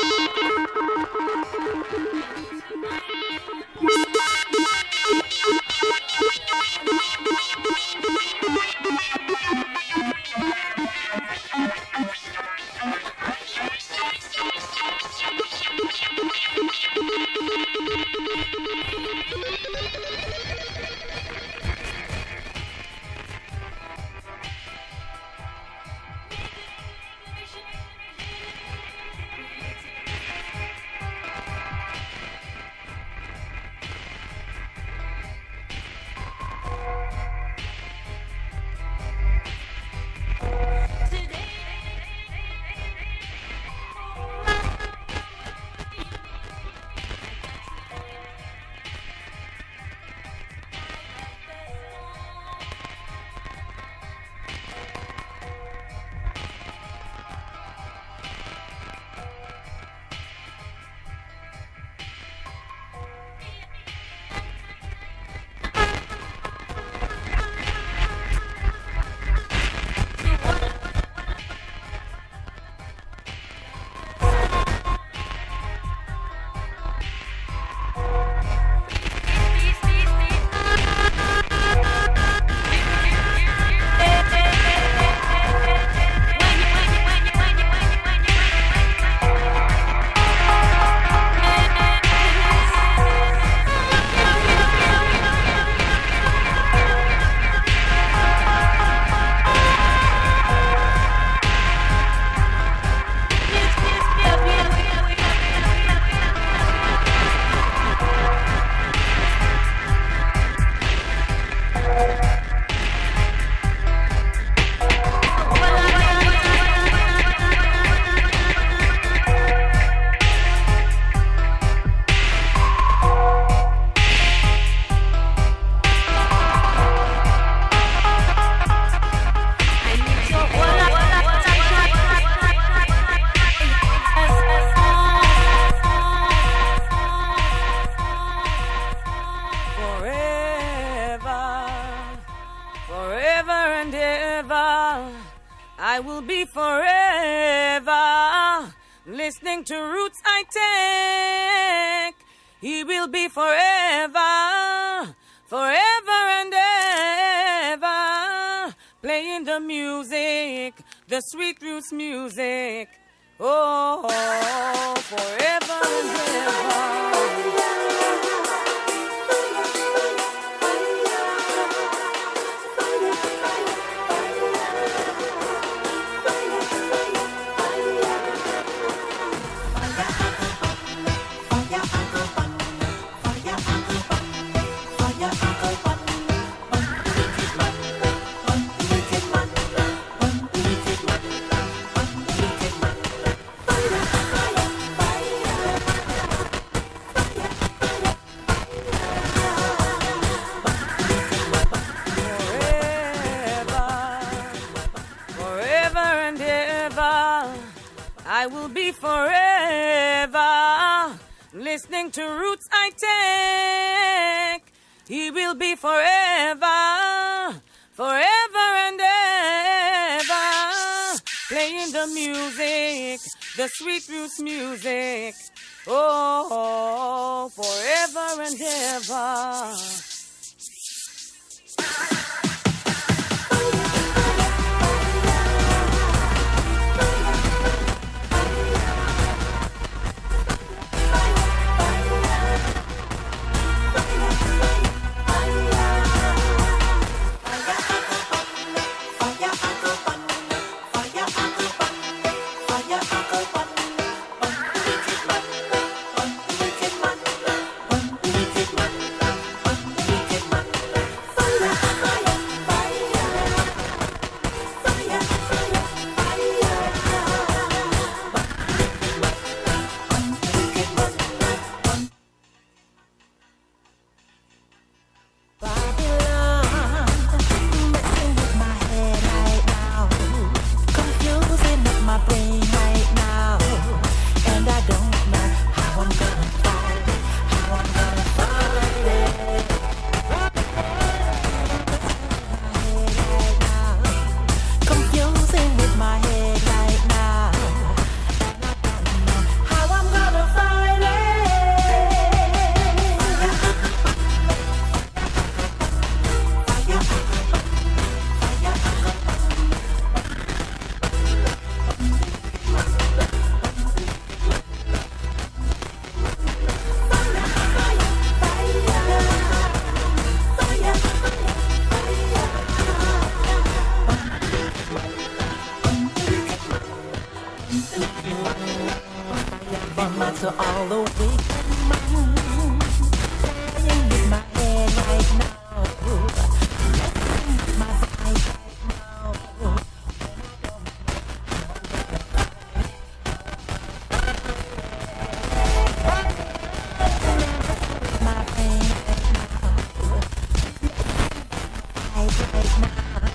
I will be forever listening to Roots I Take. He will be forever, forever and ever playing the music, the sweet Roots music. Oh, forever and ever. I will be forever listening to Roots I Take. He will be forever, forever and ever playing the music, the sweet Roots music. Oh, forever and ever. to all the wicked moon. Playing with my head right now. Messing with my vibe right now. My brain right now. Right now.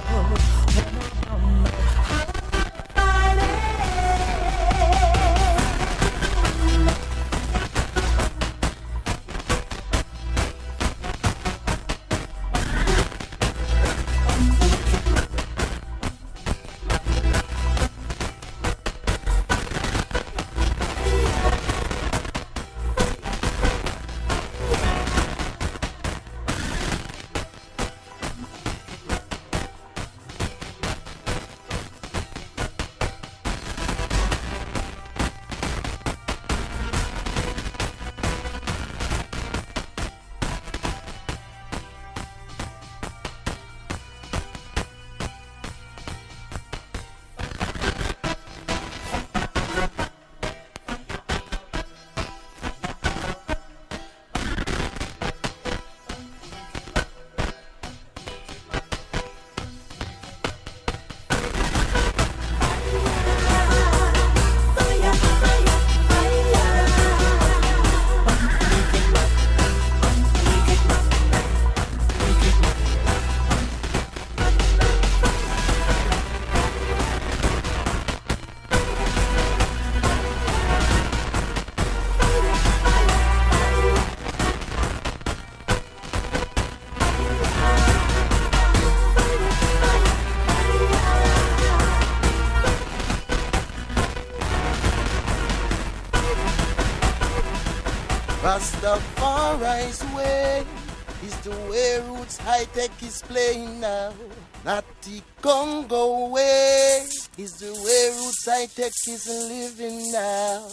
Rastafari's way is the way Roots High Tech is playing now. Not the Congo way is the way Roots High Tech is living now.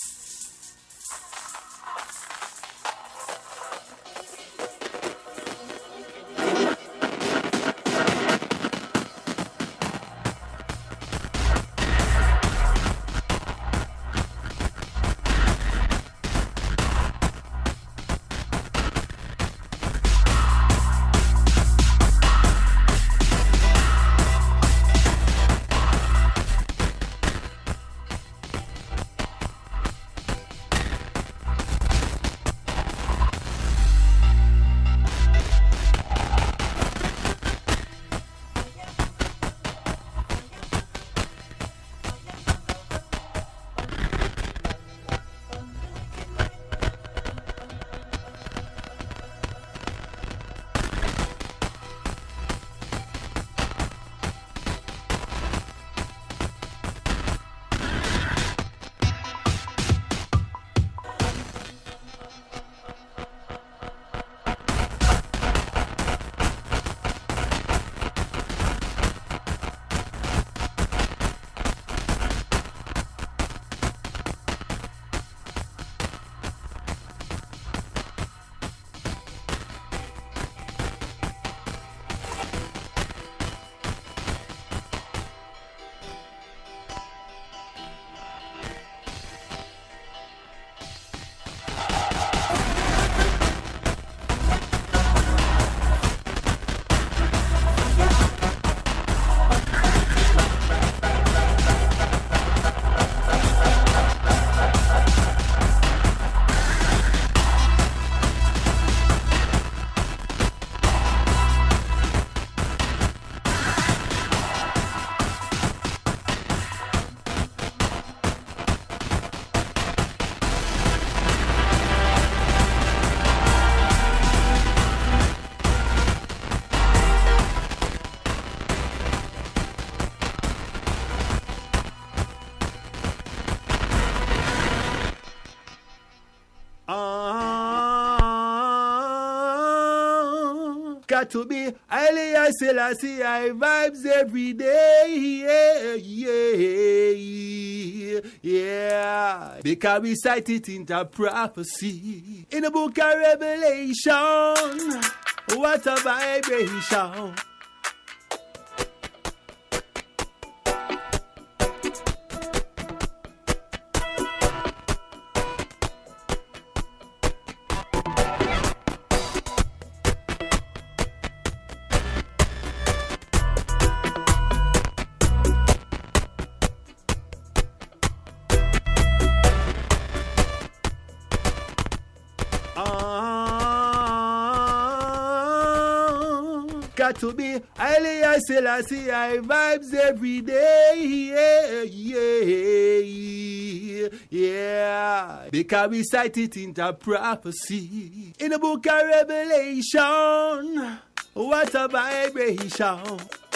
Got to be highly I Selassie, I vibes every day. Yeah. Because we cite it in the prophecy. In the book of Revelation. What a vibration. got to be Haile Selassie, I vibes every day. Yeah. Because we cite it in the prophecy. In the book of Revelation. What a vibration.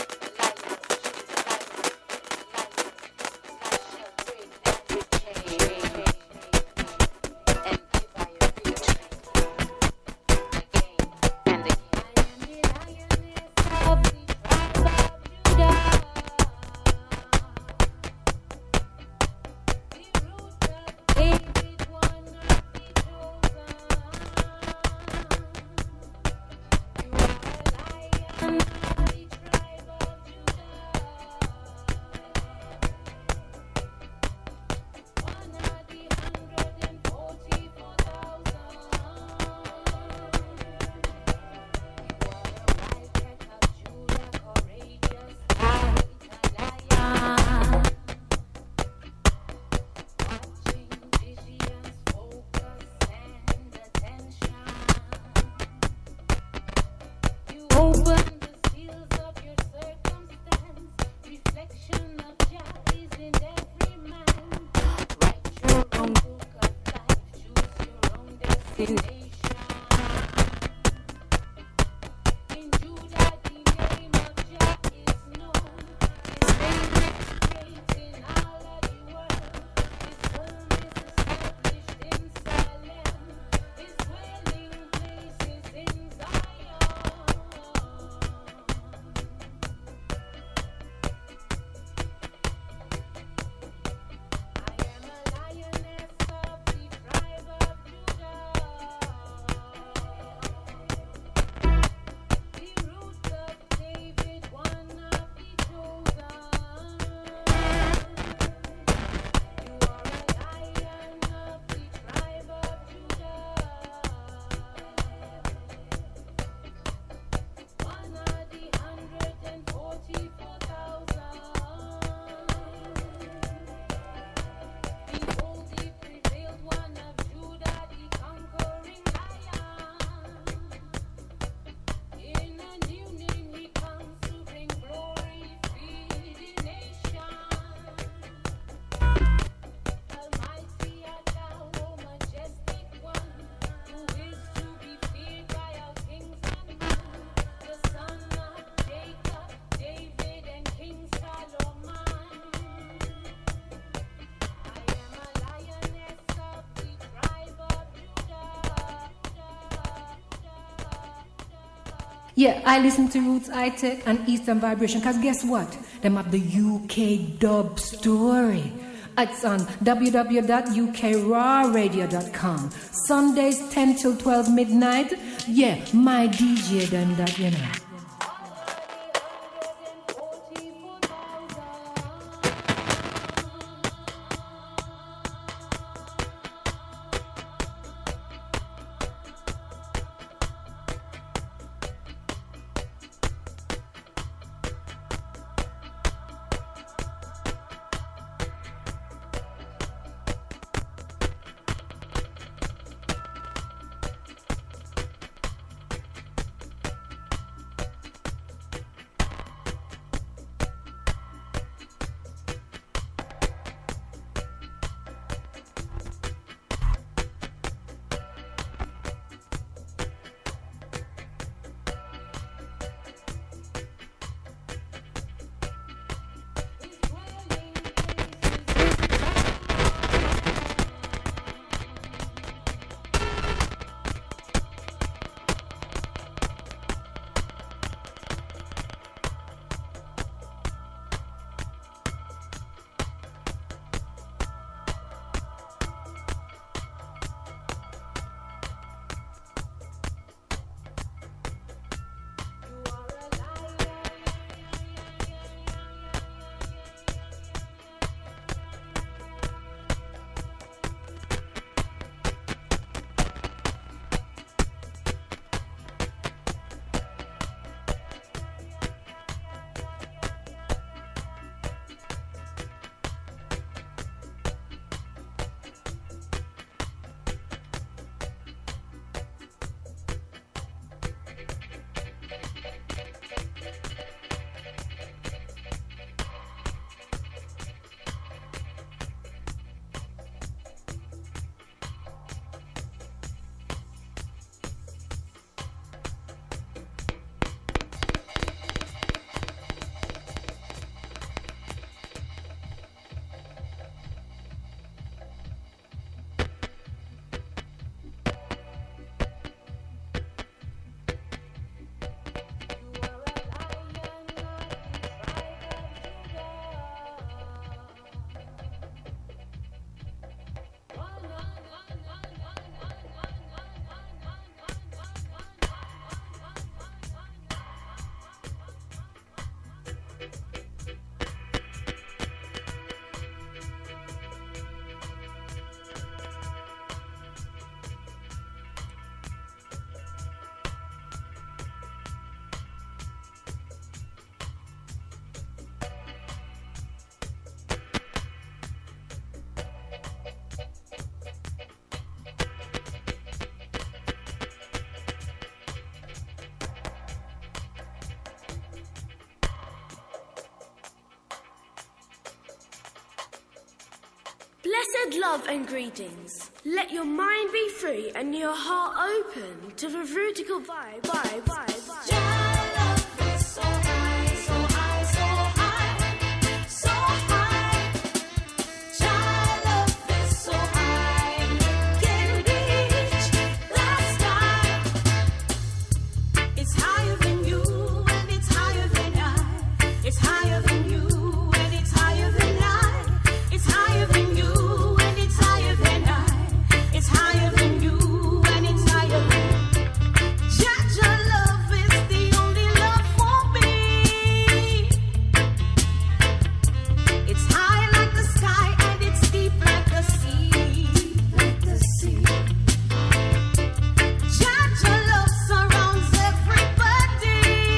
Yeah, I listen to Roots High-Tech and Eastern Vibration, because guess what? Them have the UK dub story. It's on www.ukrawradio.com. Sundays 10 till 12 midnight. Yeah, my DJ done that, you know. Blessed love and greetings. Let your mind be free and your heart open to the vertical vibe. Jah love is so high, so high, so high, so high. Jah love is so high, it can reach the sky. It's higher than you and it's higher than I. It's higher than you and it's higher than I. It's higher than you. It's higher than you and it's higher than Jah love is the only love for me. It's high like the sky and it's deep like the sea. Like the sea. Jah love surrounds everybody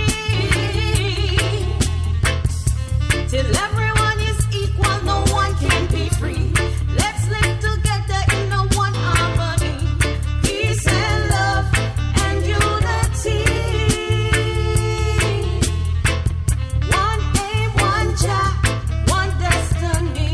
till everyone is equal, no one can be free. Let's live together in the one harmony, peace and love and unity. One aim, one Jah, one destiny.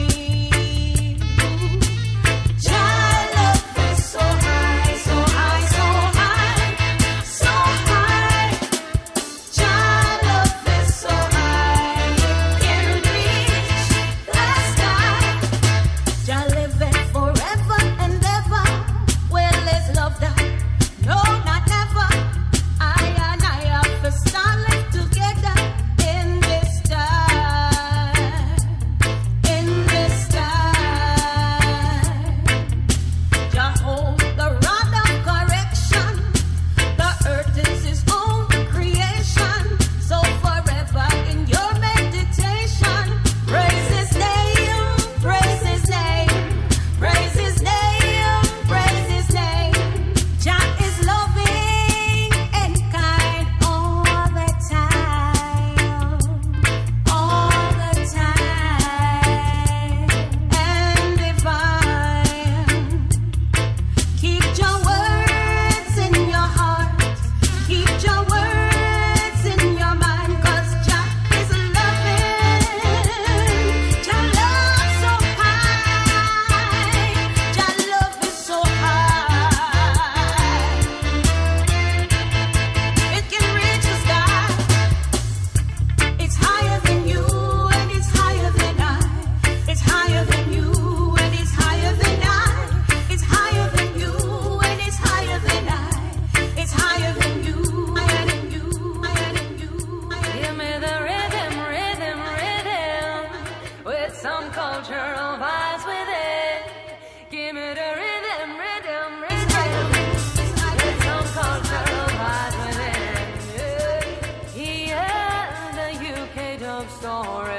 Jah love is so high, so high, so high, so high. Jah love is so high, it can reach the sky. Jah liveth forever and ever. Well, let's love that. No, not never. I and I have to stand live together in this time. In this time. Jah hold the rod of correction. The earth is his own creation. So forever in your meditation, praise his name, praise his name, praise his name, praise his name. Jah is loving and kind all the time, and divine. Keep your words in your heart, keep your words in your mind, 'cause Jah is loving. Jah love so high, Jah love is so high, it can reach the sky. It's higher than you and it's higher than I. It's higher than you and it's higher than I. It's higher than you and it's higher than I. It's higher than you, higher than you, higher than you. Give me the rhythm, rhythm, rhythm, with some cultural vibes with it. Give me the rhythm, rhythm, rhythm, with some cultural vibes with it. Yeah, the UK dub story.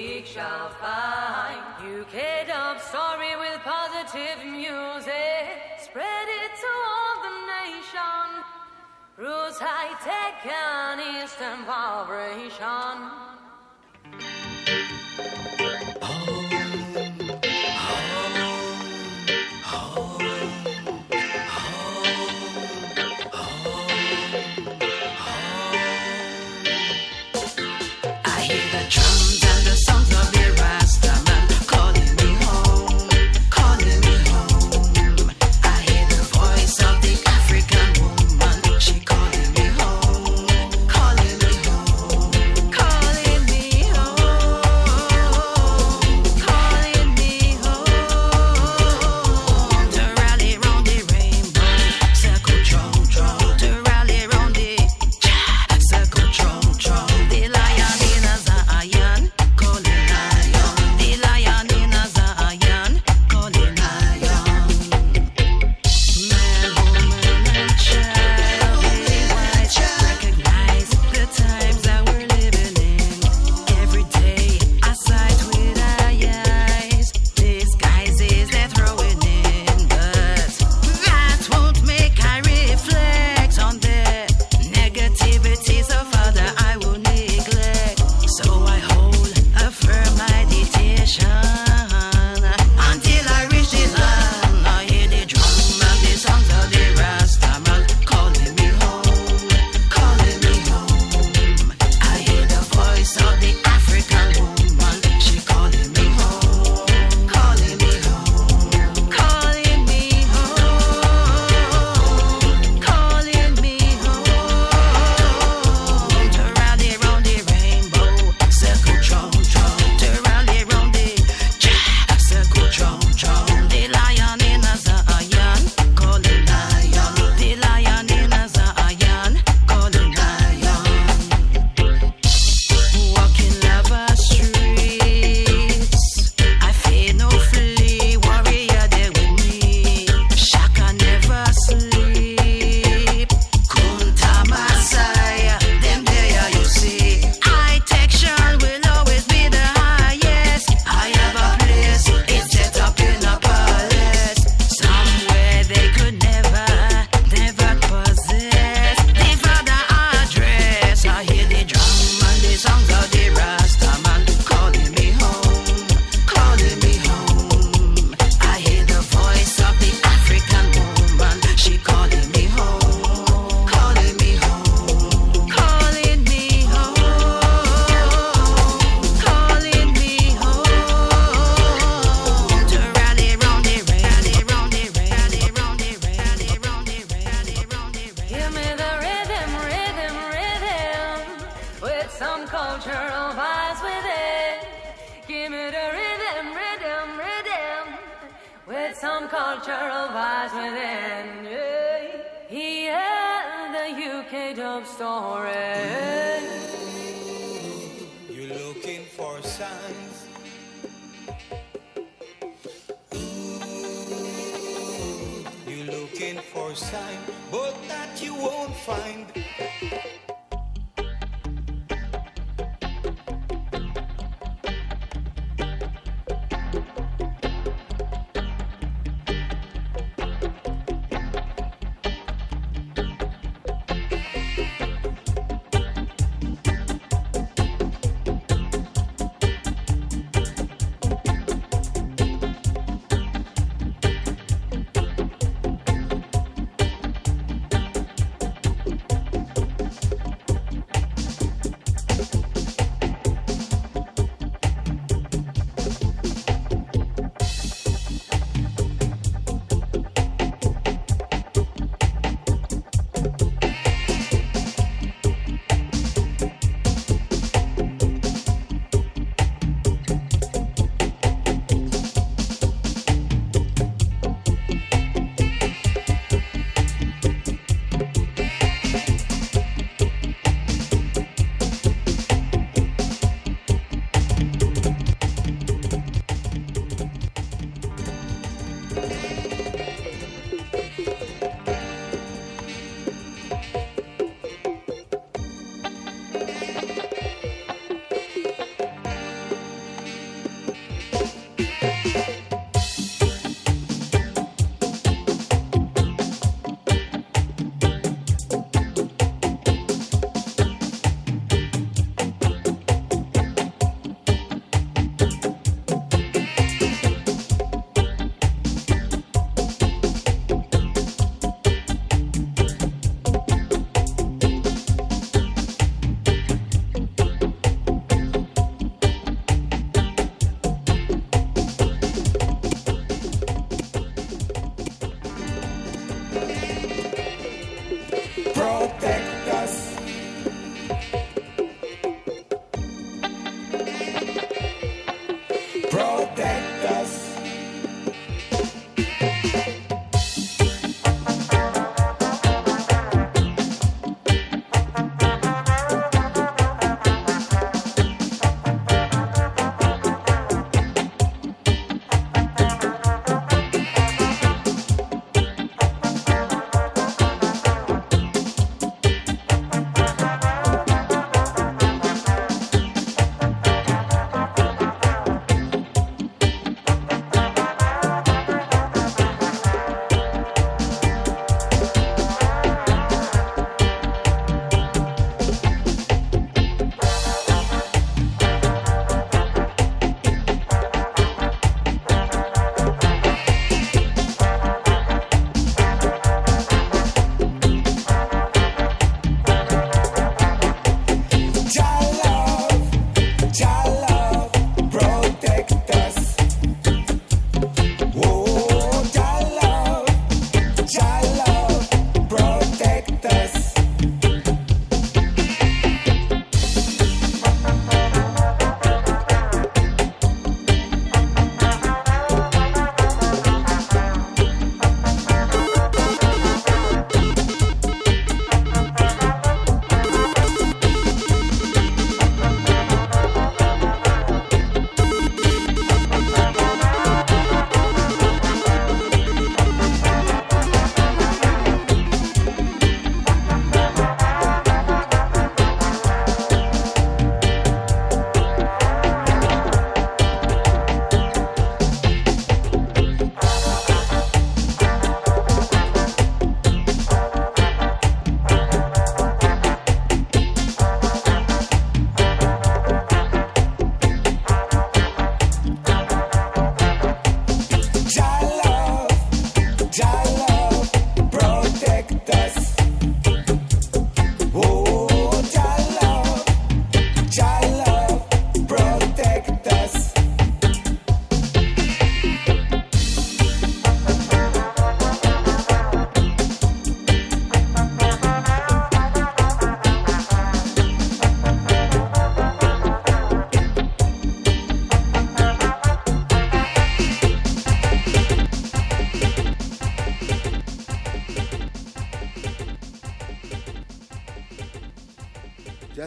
seek shall find. UK Dub Story with positive music. Spread it to all the nation. Roots, high tech and Eastern vibration. Drums and the songs of the Rastaman calling me home, calling me home. I hear the voice of the African woman, she calling me home, calling me home, calling me home, calling me home. To rally round the rainbow, circle drum drum. To rally round the circle drum drum. The lion in a Zion, calling lion. The lion in a Zion, calling lion. Man, woman, and child, recognize the times that we're living in. Every day I sight with eyes, disguises they're throwing in, but that won't make I reflect on their negativity. So Father, I will neglect. So I hold a firm meditation until I reach the land. I hear the drum and the songs of the Rastaman calling me home, calling me home. I hear the voice of the African woman, she calling me home, calling me home, calling me home, calling me home. To rally round the rainbow, circle drum drum. To rally round the circle drum drum. The lion in a Zion, calling lion. The lion in a Zion, calling lion. Walking lava streets, I fear no flea, warrior there with me. Shaka never sleep. Kunta Masai, them there you see. High Texture will always be the highest. I have a place, it's set up in a palace, somewhere they could never possess. The Father address, I hear the drum and the songs of the Rastaman calling me home, calling me home. I hear the voice of the African woman, she calling me home, calling me home, calling me home, calling me home. To rally round the rally round the rally round the rally round the rally round the. Give me the rhythm, rhythm, rhythm, with some cultural vibes with it. Give me the rhythm, rhythm, rhythm, with some cultural vibes within. Yeah, the UK Dub Story. You're looking for signs. You're looking for signs, but that you won't find.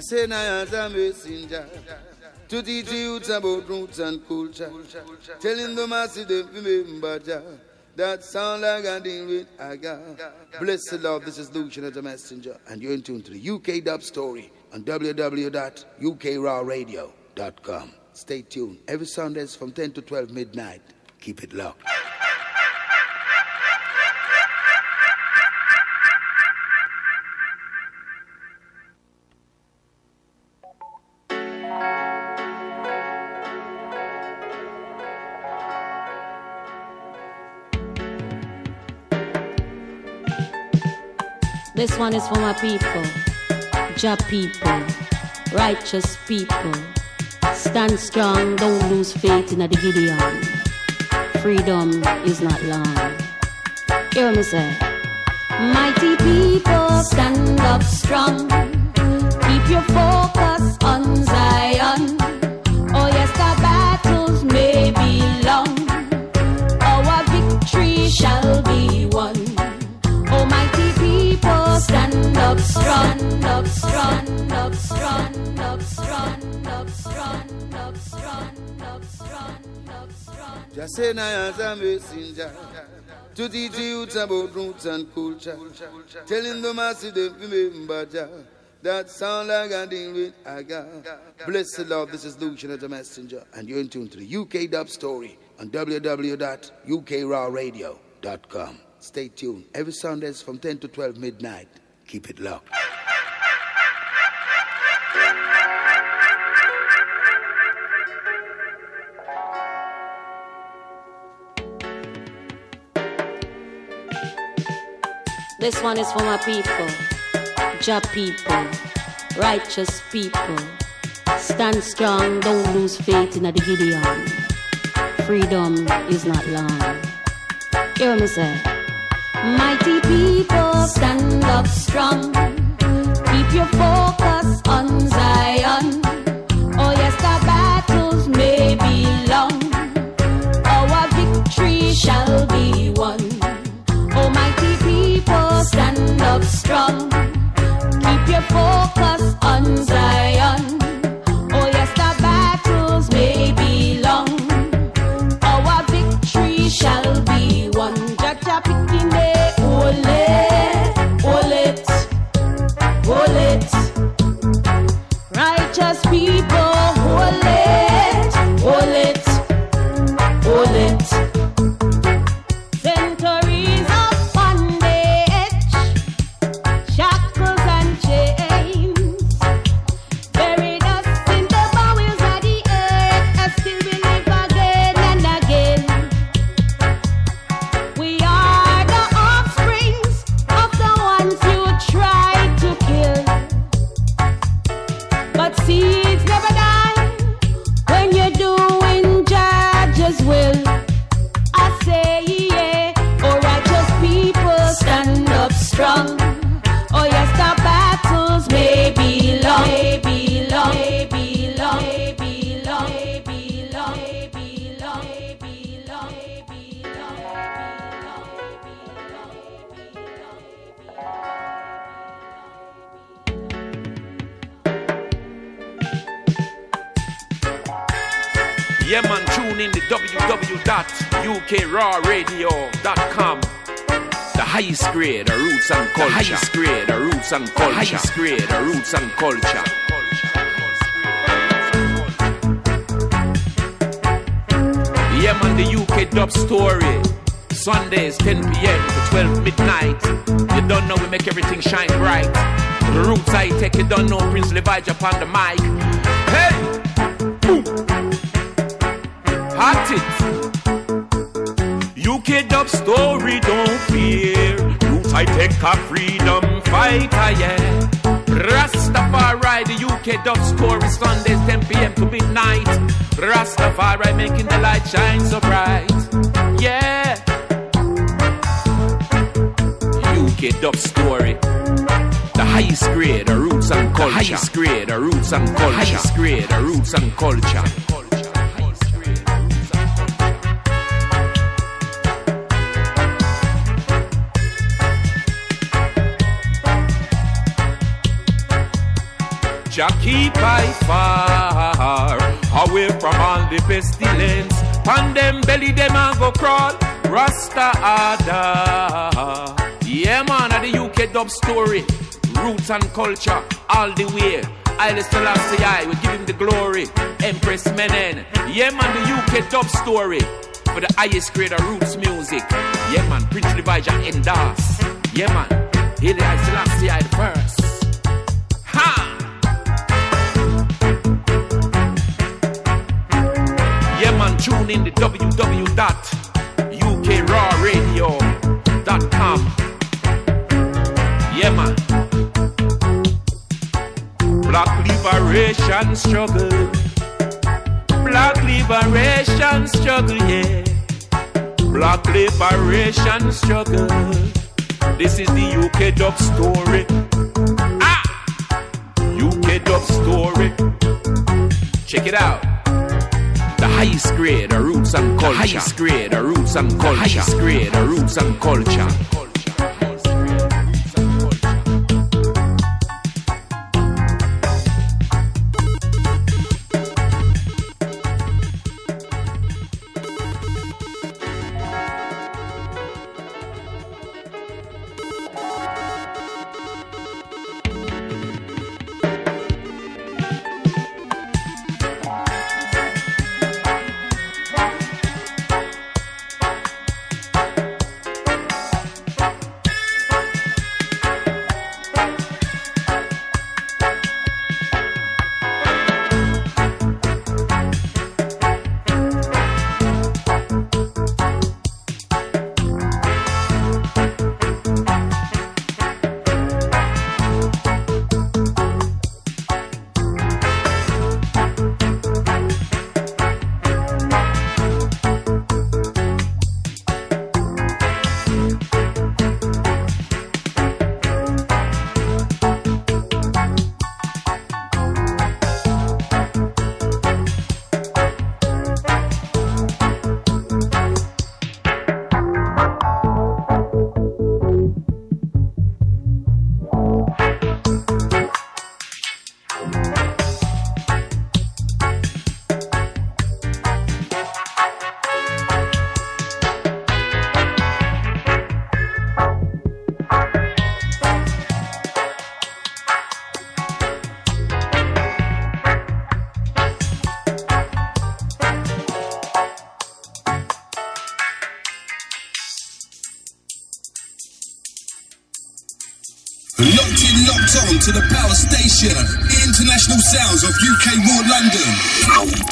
Just say I am a messenger to teach you about roots and culture. Telling the masses to remember that sound like I deal with Aga. Blessed love, this is Lucian as a messenger, and you're in tune to the UK Dub Story on www.ukrawradio.com. Stay tuned. Every Sundays from 10 to 12 midnight. Keep it locked. This one is for my people, Jah people, righteous people. Stand strong, don't lose faith in the Gideon. Freedom is not long. Hear me say, mighty people, stand up strong. Keep your focus on Zion. Oh yes, the battles may be long. Our victory shall be won. Oh mighty people, stand up strong, up strong, up strong, up strong, up strong, up strong, up strong, up strong. Just say I am a messenger to teach you about roots and culture. Telling the masses to remember that sound like I deal with Aga. Blessed love, this is Lucian as a messenger, and you're in tune to the UK Dub Story on www.ukrawradio.com. Stay tuned. Every Sundays from 10 to 12 midnight. Keep it locked. This one is for my people, Jah people, righteous people. Stand strong, don't lose faith in the Gideon. Freedom is not long. Hear me say, mighty people, stand up strong. Keep your focus on Zion. Oh yes, the battles may be long. Our victory shall be won. Oh mighty people, stand up strong. Keep your focus on Zion. Oh yes, the battles may be long. Our victory shall be won. Jaja pikine, hold it, hold it, hold it. Righteous people, hold it, hold it, hold it. Centuries of bondage, shackles and chains, buried us in the bowels of the earth, and still we live again and again. We are the offsprings of the ones you tried to kill, but seeds never die when you're doing Judge's will. I say yeah, oh righteous people, stand up strong. Oh yes, the battles may be long, may be long, may be long, may be long, may be long, may be long, may be long, may be long, Yeah, man, tune in to www.ukrawradio.com. The highest grade of roots and culture. The highest grade of roots and culture. Highest grade of roots and culture. Yeah, man, the UK Dub Story. Sundays, 10 p.m. to 12 midnight. You don't know, we make everything shine bright. The roots I take, you don't know, Prince Levi upon the mic. Hey! Boom! Hot it! UK Dub Story, don't fear. Roots I take a freedom fighter, yeah. Rastafari, the UK Dub Story, Sundays 10 p.m. to midnight. Rastafari making the light shine so bright, yeah. UK Dub Story, the highest grade of roots and culture. The highest grade of roots and culture. Highest grade of roots and culture. Jah keep I far away from all the pestilence. On them belly them a go crawl. Rasta Ada. Yeah man, at the UK dub story. Roots and culture all the way. Haile Selassie, we give him the glory. Empress Menen. Yeah man, the UK dub story. For the highest grade of roots music. Yeah man, Prince Leviah endorse. Yeah man, Haile Selassie the first. Ha! Yeah man, tune in the www.ukrawradio.com. Yeah man. Black liberation struggle. Black liberation struggle, yeah. Black liberation struggle. This is the UK dub story. Ah! UK dub story. Check it out. The highest grade of roots and culture. The highest grade of roots and culture. The highest grade of roots and culture. Locked on to the power station. International sounds of UK Raw London.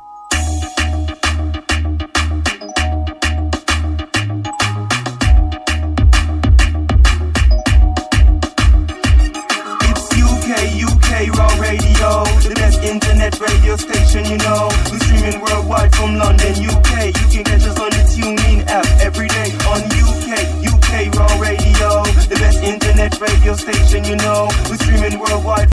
UK Raw Radio, the best internet radio station, you know. We're streaming worldwide from London, UK. You can